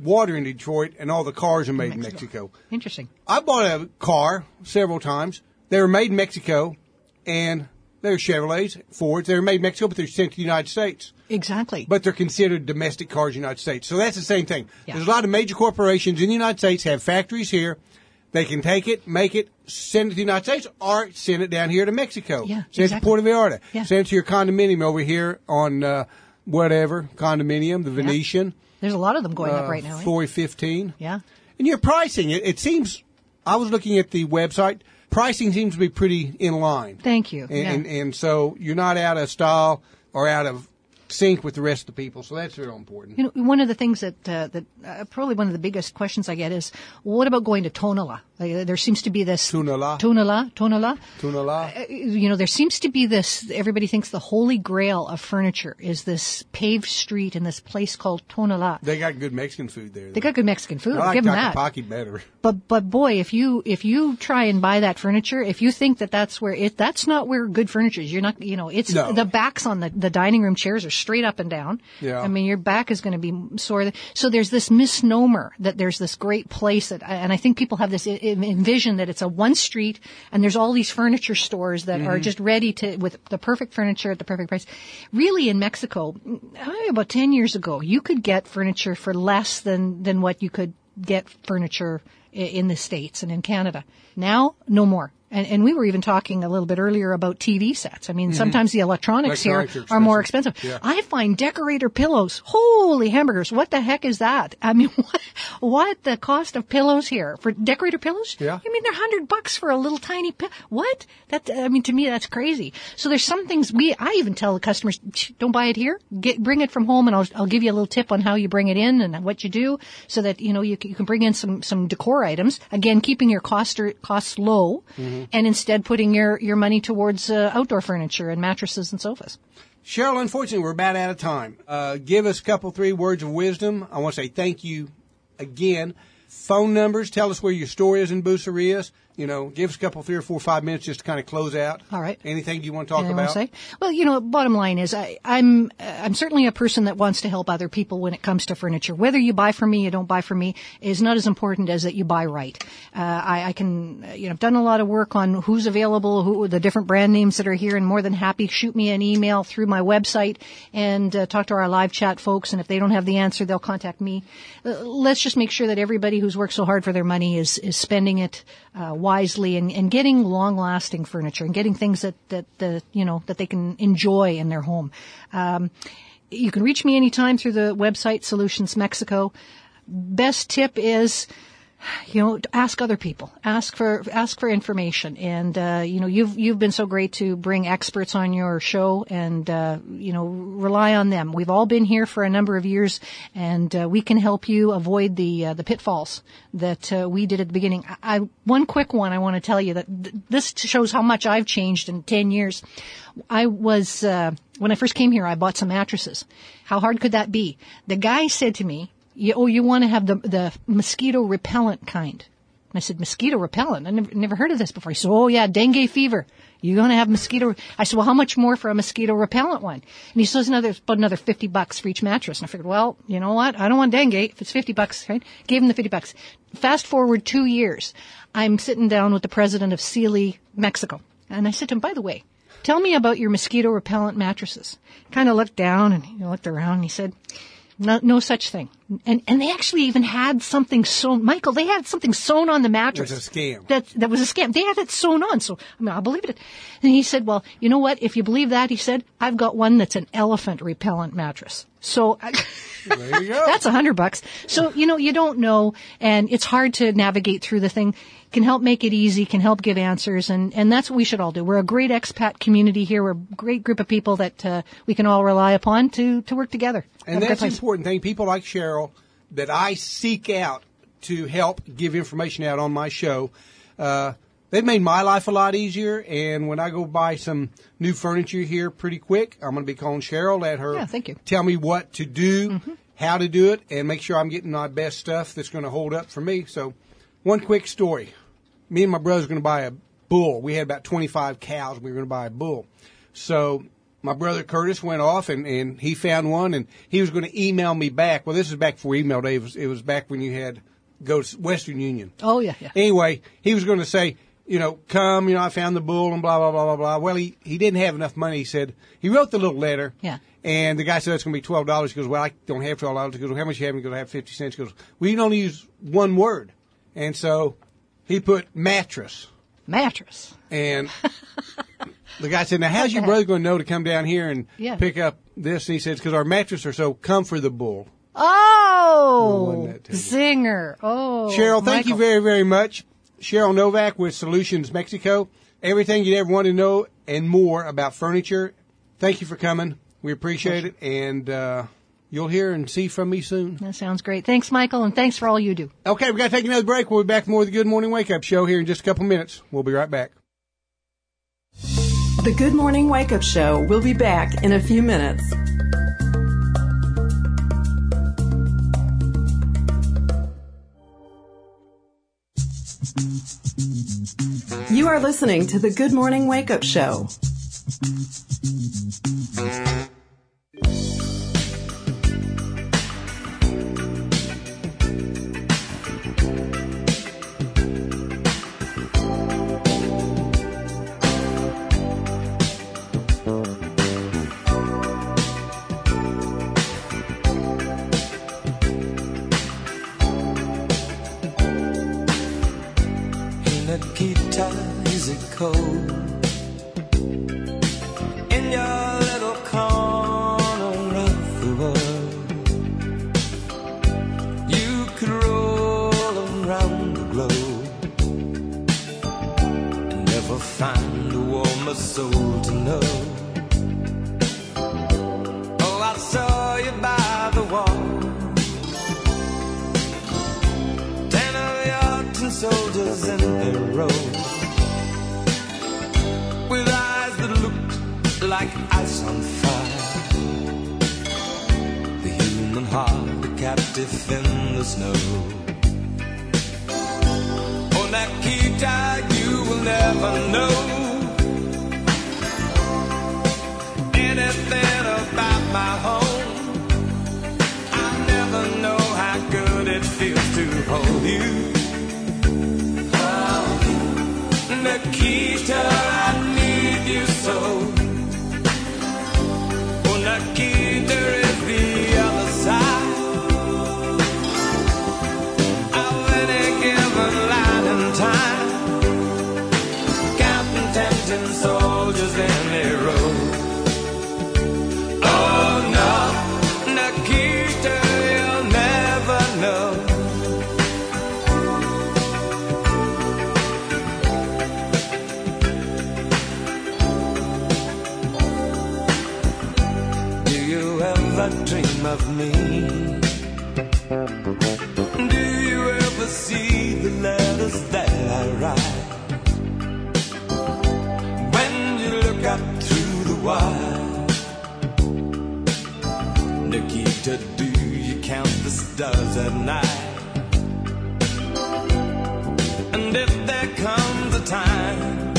water in Detroit, and all the cars are made in Mexico. in Mexico. Interesting. I bought a car several times. They were made in Mexico, and they're Chevrolets, Fords. They were made in Mexico, but they're sent to the United States. Exactly. But they're considered domestic cars in the United States. So that's the same thing. Yeah. There's a lot of major corporations in the United States have factories here. They can take it, make it, send it to the United States, or send it down here to Mexico. Yeah, send exactly. it to Puerto Vallarta. Yeah. Send it to your condominium over here on uh, whatever, condominium, the Venetian. There's a lot of them going uh, up right now. Eh? four fifteen. Yeah. And your pricing, it, it seems, I was looking at the website, pricing seems to be pretty in line. Thank you. And, yeah. and, and so you're not out of style or out of sync with the rest of the people. So that's very important. You know, one of the things that uh, that uh, probably one of the biggest questions I get is, what about going to Tonala? Like, there seems to be this Tonala. Tonala, Tonala. Tonala. Uh, you know, there seems to be this. Everybody thinks the holy grail of furniture is this paved street in this place called Tonala. They got good Mexican food there. They got good Mexican food. I like Give them that. Tacopaki better. But but boy, if you if you try and buy that furniture, if you think that that's where it that's not where good furniture is. You're not. You know, it's No. the backs on the the dining room chairs are straight up and down. Yeah. I mean, your back is going to be sore. So there's this misnomer that there's this great place that, and I think people have this envision that it's a one street and there's all these furniture stores that are just ready to, with the perfect furniture at the perfect price. Really, in Mexico, about ten years ago, you could get furniture for less than, than what you could get furniture in the States and in Canada. Now, no more. And, and we were even talking a little bit earlier about T V sets. I mean, mm-hmm. sometimes the electronics, electronics here are are more expensive. Yeah. I find decorator pillows. Holy hamburgers. What the heck is that? I mean, what, what the cost of pillows here for decorator pillows? Yeah. I mean, they're hundred bucks for a little tiny pillow. What? That, I mean, to me, that's crazy. So there's some things we, I even tell the customers, don't buy it here. Get, bring it from home and I'll, I'll give you a little tip on how you bring it in and what you do so that, you know, you can, you can bring in some, some decor items. Again, keeping your cost or, costs low mm-hmm. and instead putting your, your money towards uh, outdoor furniture and mattresses and sofas. Cheryl, unfortunately, we're about out of time. Uh, give us a couple, three words of wisdom. I want to say thank you again. Phone numbers, tell us where your store is in Bucerias. You know, give us a couple, three or four, five minutes just to kind of close out. All right. Anything you want to talk Anything about? I want to say? Well, you know, bottom line is I, I'm uh, I'm certainly a person that wants to help other people when it comes to furniture. Whether you buy from me, you don't buy from me, is not as important as that you buy right. Uh, I, I can, uh, you know, I've done a lot of work on who's available, who the different brand names that are here, and more than happy shoot me an email through my website and uh, talk to our live chat folks. And if they don't have the answer, they'll contact me. Uh, let's just make sure that everybody who's worked so hard for their money is is spending it uh, wisely and, and getting long-lasting furniture and getting things that that the you know that they can enjoy in their home. Um, you can reach me anytime through the website Solutions Mexico. Best tip is, you know, ask other people. Ask for ask for information, and uh, you know, you've you've been so great to bring experts on your show, and uh, you know, rely on them. We've all been here for a number of years, and uh, we can help you avoid the uh, the pitfalls that uh, we did at the beginning. I, I one quick one I want to tell you that th- this shows how much I've changed in ten years. I was uh, when I first came here, I bought some mattresses. How hard could that be? The guy said to me, You, oh, you want to have the the mosquito repellent kind. And I said, mosquito repellent? I never, never heard of this before. He said, oh, yeah, dengue fever. You're going to have mosquito. I said, well, how much more for a mosquito repellent one? And he says, another, about another fifty bucks for each mattress. And I figured, well, you know what? I don't want dengue. If it's fifty bucks, right? Gave him the fifty bucks. Fast forward two years. I'm sitting down with the president of Sealy, Mexico. And I said to him, by the way, tell me about your mosquito repellent mattresses. Kind of looked down and he looked around and he said, No, no such thing. And and they actually even had something sewn. Michael, they had something sewn on the mattress. It was a scam. That that was a scam. They had it sewn on, so I mean, I'll believe it. And he said, well, you know what? If you believe that, he said, I've got one that's an elephant repellent mattress. So I, there you go. That's a hundred bucks. So, you know, you don't know, and it's hard to navigate through the thing. Can help make it easy, can help give answers, and, and that's what we should all do. We're a great expat community here. We're a great group of people that uh, we can all rely upon to, to work together. And that's the important thing. People like Cheryl that I seek out to help give information out on my show, uh, they've made my life a lot easier. And when I go buy some new furniture here pretty quick, I'm going to be calling Cheryl, let her yeah, thank you. tell me what to do, mm-hmm. how to do it, and make sure I'm getting my best stuff that's going to hold up for me. So one quick story. Me and my brother were going to buy a bull. We had about twenty-five cows. We were going to buy a bull. So my brother Curtis went off and, and he found one and he was going to email me back. Well, this is back before email day. It was, it was back when you had go to Western Union. Oh, yeah, yeah. Anyway, he was going to say, you know, come, you know, I found the bull and blah, blah, blah, blah, blah. Well, he, he didn't have enough money. He said, he wrote the little letter. Yeah. And the guy said, it's going to be twelve dollars. He goes, well, I don't have twelve dollars. He goes, well, how much you have? He goes, I have fifty cents. He goes, well, you can only use one word. And so he put mattress. Mattress. And the guy said, now, how's your brother going to know to come down here and Yeah. pick up this? And he said, because our mattresses are so comfortable. Oh, wasn't that terrible? Zinger. Oh, Cheryl, thank you Michael. very, very much. Cheryl Novak with Solutions Mexico. Everything you'd ever want to know and more about furniture. Thank you for coming. We appreciate it. And uh, you'll hear and see from me soon. That sounds great. Thanks, Michael, and thanks for all you do. Okay, we got to take another break. We'll be back with more of the Good Morning Wake Up Show here in just a couple minutes. We'll be right back. The Good Morning Wake Up Show will be back in a few minutes. You are listening to the Good Morning Wake Up Show. Nikita, is it cold in your little corner of the world? You could roll around the globe and never find a warmer soul to know. Oh, I saw you by the wall, ten of your tin soldiers in a row, with eyes that looked like ice on fire. The human heart, a captive in the snow. Oh, Nikita, you will never know anything about my home. I'll never know how good it feels to hold you. Nikita, I need you so. Oh, Nikita is the other side of any given line in time, counting tempting soldiers in a row. Oh no, Nikita, you'll never know. Dream of me? Do you ever see the letters that I write? When you look up through the wire, Nikita, do you count the stars at night? And if there comes a time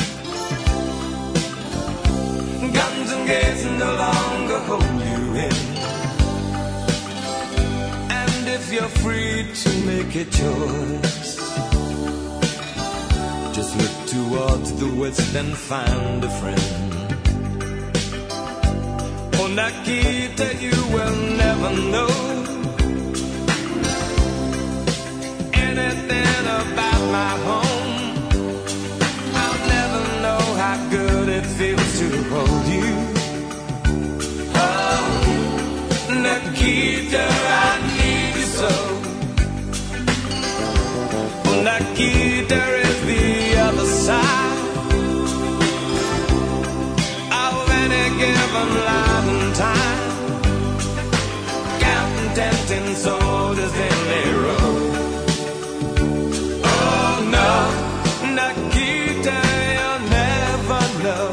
guns and gates no longer hold you in, if you're free to make a choice, just look towards the west and find a friend. Oh, Nikita, you will never know anything about my home. I'll never know how good it feels to hold you. Oh, Nikita, I need you so. Oh, Nikita is the other side of any given line and time, counting tempting soldiers in a row. Oh no, Nikita, you'll never know.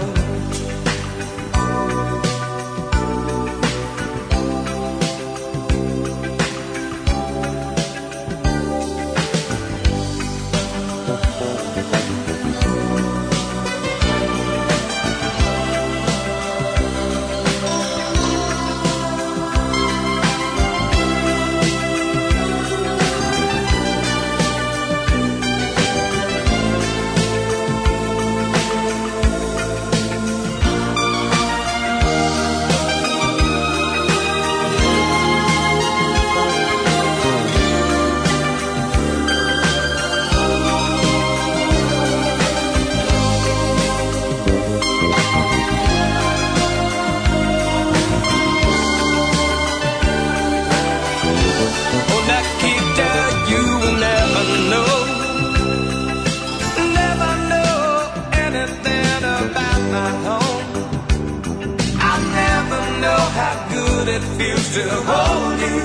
how good it feels to hold you.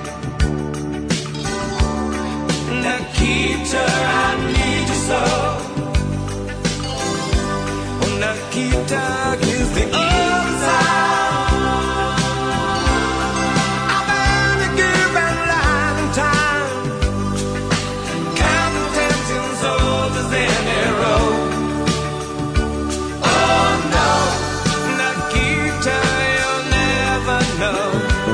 Nikita, I need you so. Oh, Nikita, here's the other side. I've been a give and line in time, counting tempting soldiers in a row. Oh no, Nikita, you'll never know.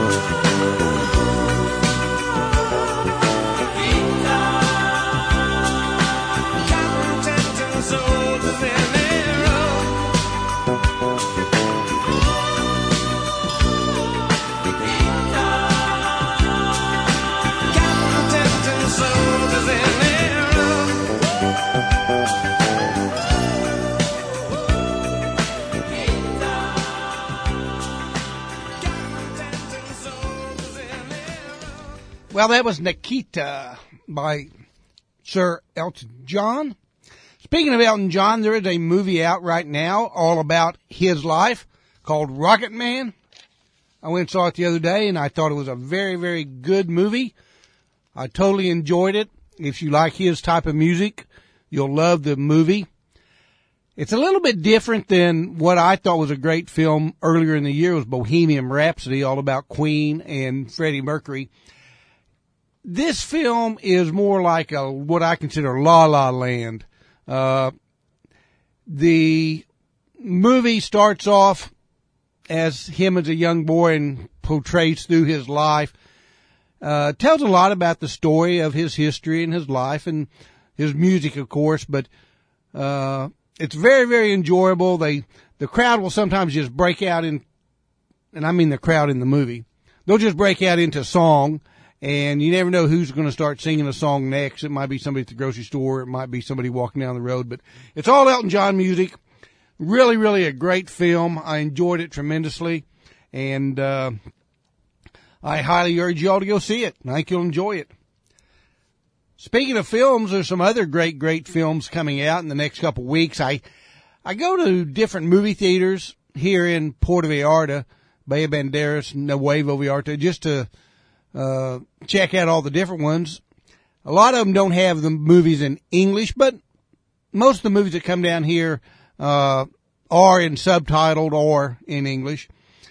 Well, that was Nikita by Sir Elton John. Speaking of Elton John, there is a movie out right now all about his life called Rocket Man. I went and saw it the other day, and I thought it was a very, very good movie. I totally enjoyed it. If you like his type of music, you'll love the movie. It's a little bit different than what I thought was a great film earlier in the year. It was Bohemian Rhapsody, all about Queen and Freddie Mercury. This film is more like a, what I consider La La Land. Uh, the movie starts off as him as a young boy and portrays through his life. Uh, tells a lot about the story of his history and his life and his music, of course, but, uh, it's very, very enjoyable. They, the crowd will sometimes just break out in, and I mean the crowd in the movie. They'll just break out into song. And you never know who's going to start singing a song next. It might be somebody at the grocery store. It might be somebody walking down the road. But it's all Elton John music. Really, really a great film. I enjoyed it tremendously. And uh I highly urge you all to go see it. I think you'll enjoy it. Speaking of films, there's some other great, great films coming out in the next couple of weeks. I I go to different movie theaters here in Puerto Vallarta, Bahia Banderas, Nuevo Vallarta, just to Uh, check out all the different ones. A lot of them don't have the movies in English, but most of the movies that come down here, uh, are in subtitled or in English.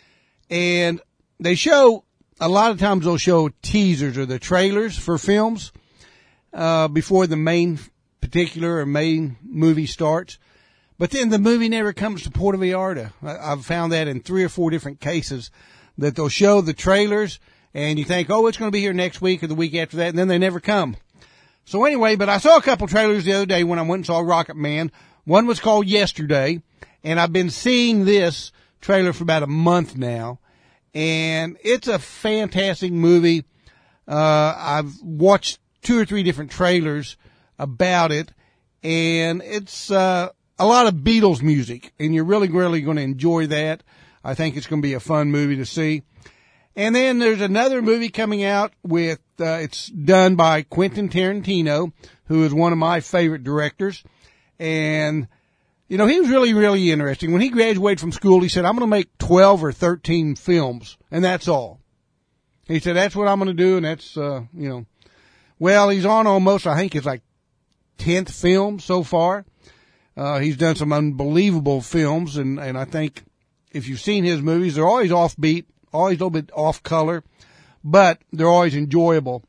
And they show, a lot of times they'll show teasers or the trailers for films, uh, before the main particular or main movie starts. But then the movie never comes to Puerto Vallarta. I, I've found that in three or four different cases that they'll show the trailers and you think, oh, it's going to be here next week or the week after that, and then they never come. So anyway, but I saw a couple trailers the other day when I went and saw Rocket Man. One was called Yesterday, and I've been seeing this trailer for about a month now, and it's a fantastic movie. Uh, I've watched two or three different trailers about it, and it's uh, a lot of Beatles music, and you're really, really going to enjoy that. I think it's going to be a fun movie to see. And then there's another movie coming out with, uh, it's done by Quentin Tarantino, who is one of my favorite directors. And, you know, he was really, really interesting. When he graduated from school, he said, I'm going to make twelve or thirteen films, and that's all. He said, that's what I'm going to do, and that's, uh, you know, well, he's on almost, I think it's like tenth film so far. Uh, he's done some unbelievable films, and, and I think if you've seen his movies, they're always offbeat, always a little bit off color, but they're always enjoyable.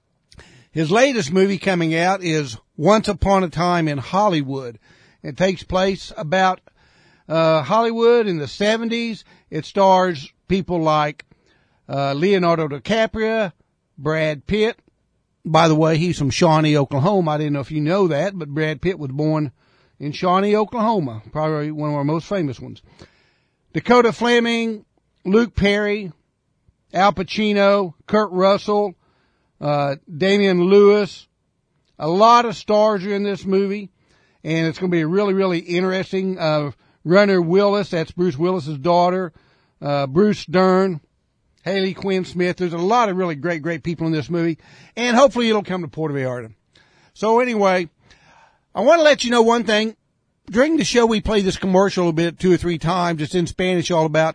His latest movie coming out is Once Upon a Time in Hollywood. It takes place about uh Hollywood in the seventies. It stars people like uh Leonardo DiCaprio, Brad Pitt. By the way, he's from Shawnee, Oklahoma. I didn't know if you know that, but Brad Pitt was born in Shawnee, Oklahoma. Probably one of our most famous ones. Dakota Fleming, Luke Perry, Al Pacino, Kurt Russell, uh, Damian Lewis. A lot of stars are in this movie, and it's going to be really, really interesting. Uh, Runner Willis, that's Bruce Willis's daughter, uh, Bruce Dern, Haley Quinn Smith. There's a lot of really great, great people in this movie, and hopefully it'll come to Puerto Vallarta. So anyway, I want to let you know one thing. During the show, we play this commercial a bit, two or three times. It's in Spanish, all about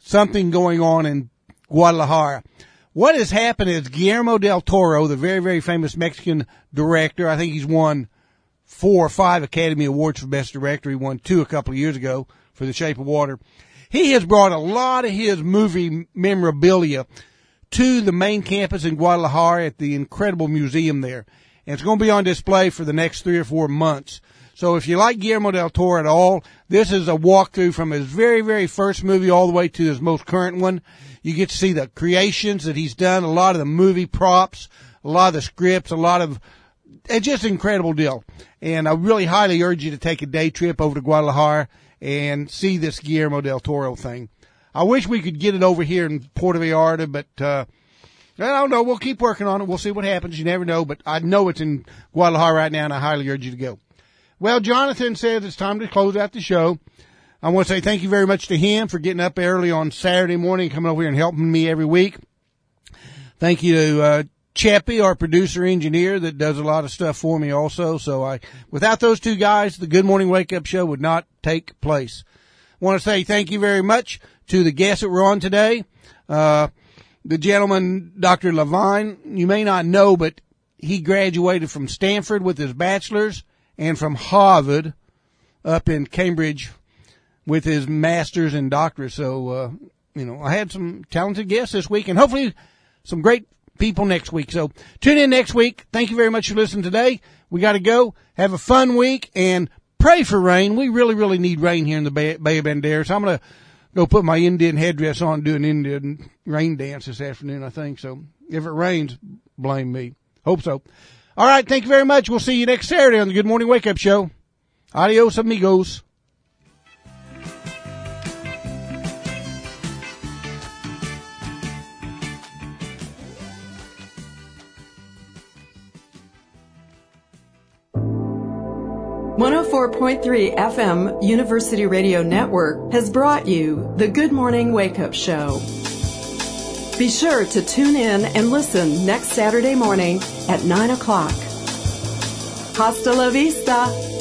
something going on in Guadalajara. What has happened is Guillermo del Toro, the very, very famous Mexican director, I think he's won four or five Academy Awards for Best Director. He won two a couple of years ago for The Shape of Water. He has brought a lot of his movie memorabilia to the main campus in Guadalajara at the incredible museum there. And it's going to be on display for the next three or four months. So if you like Guillermo del Toro at all, this is a walkthrough from his very, very first movie all the way to his most current one. You get to see the creations that he's done, a lot of the movie props, a lot of the scripts, a lot of, it's just an incredible deal. And I really highly urge you to take a day trip over to Guadalajara and see this Guillermo del Toro thing. I wish we could get it over here in Puerto Vallarta, but, uh, I don't know. We'll keep working on it. We'll see what happens. You never know, but I know it's in Guadalajara right now, and I highly urge you to go. Well, Jonathan says it's time to close out the show. I want to say thank you very much to him for getting up early on Saturday morning, coming over here and helping me every week. Thank you to uh, Chappie, our producer engineer, that does a lot of stuff for me also. So I, without those two guys, the Good Morning Wake Up Show would not take place. I want to say thank you very much to the guests that were on today. Uh, the gentleman, Doctor Levine, you may not know, but he graduated from Stanford with his bachelor's and from Harvard up in Cambridge with his master's and doctorate. So, uh, you know, I had some talented guests this week and hopefully some great people next week. So tune in next week. Thank you very much for listening today. We got to go. Have a fun week and pray for rain. We really, really need rain here in the Bay, Bay of Banderas. I'm going to go put my Indian headdress on and do an Indian rain dance this afternoon, I think. So if it rains, blame me. Hope so. All right. Thank you very much. We'll see you next Saturday on the Good Morning Wake Up Show. Adios, amigos. one oh four point three F M University Radio Network has brought you the Good Morning Wake Up Show. Be sure to tune in and listen next Saturday morning at nine o'clock. Hasta la vista.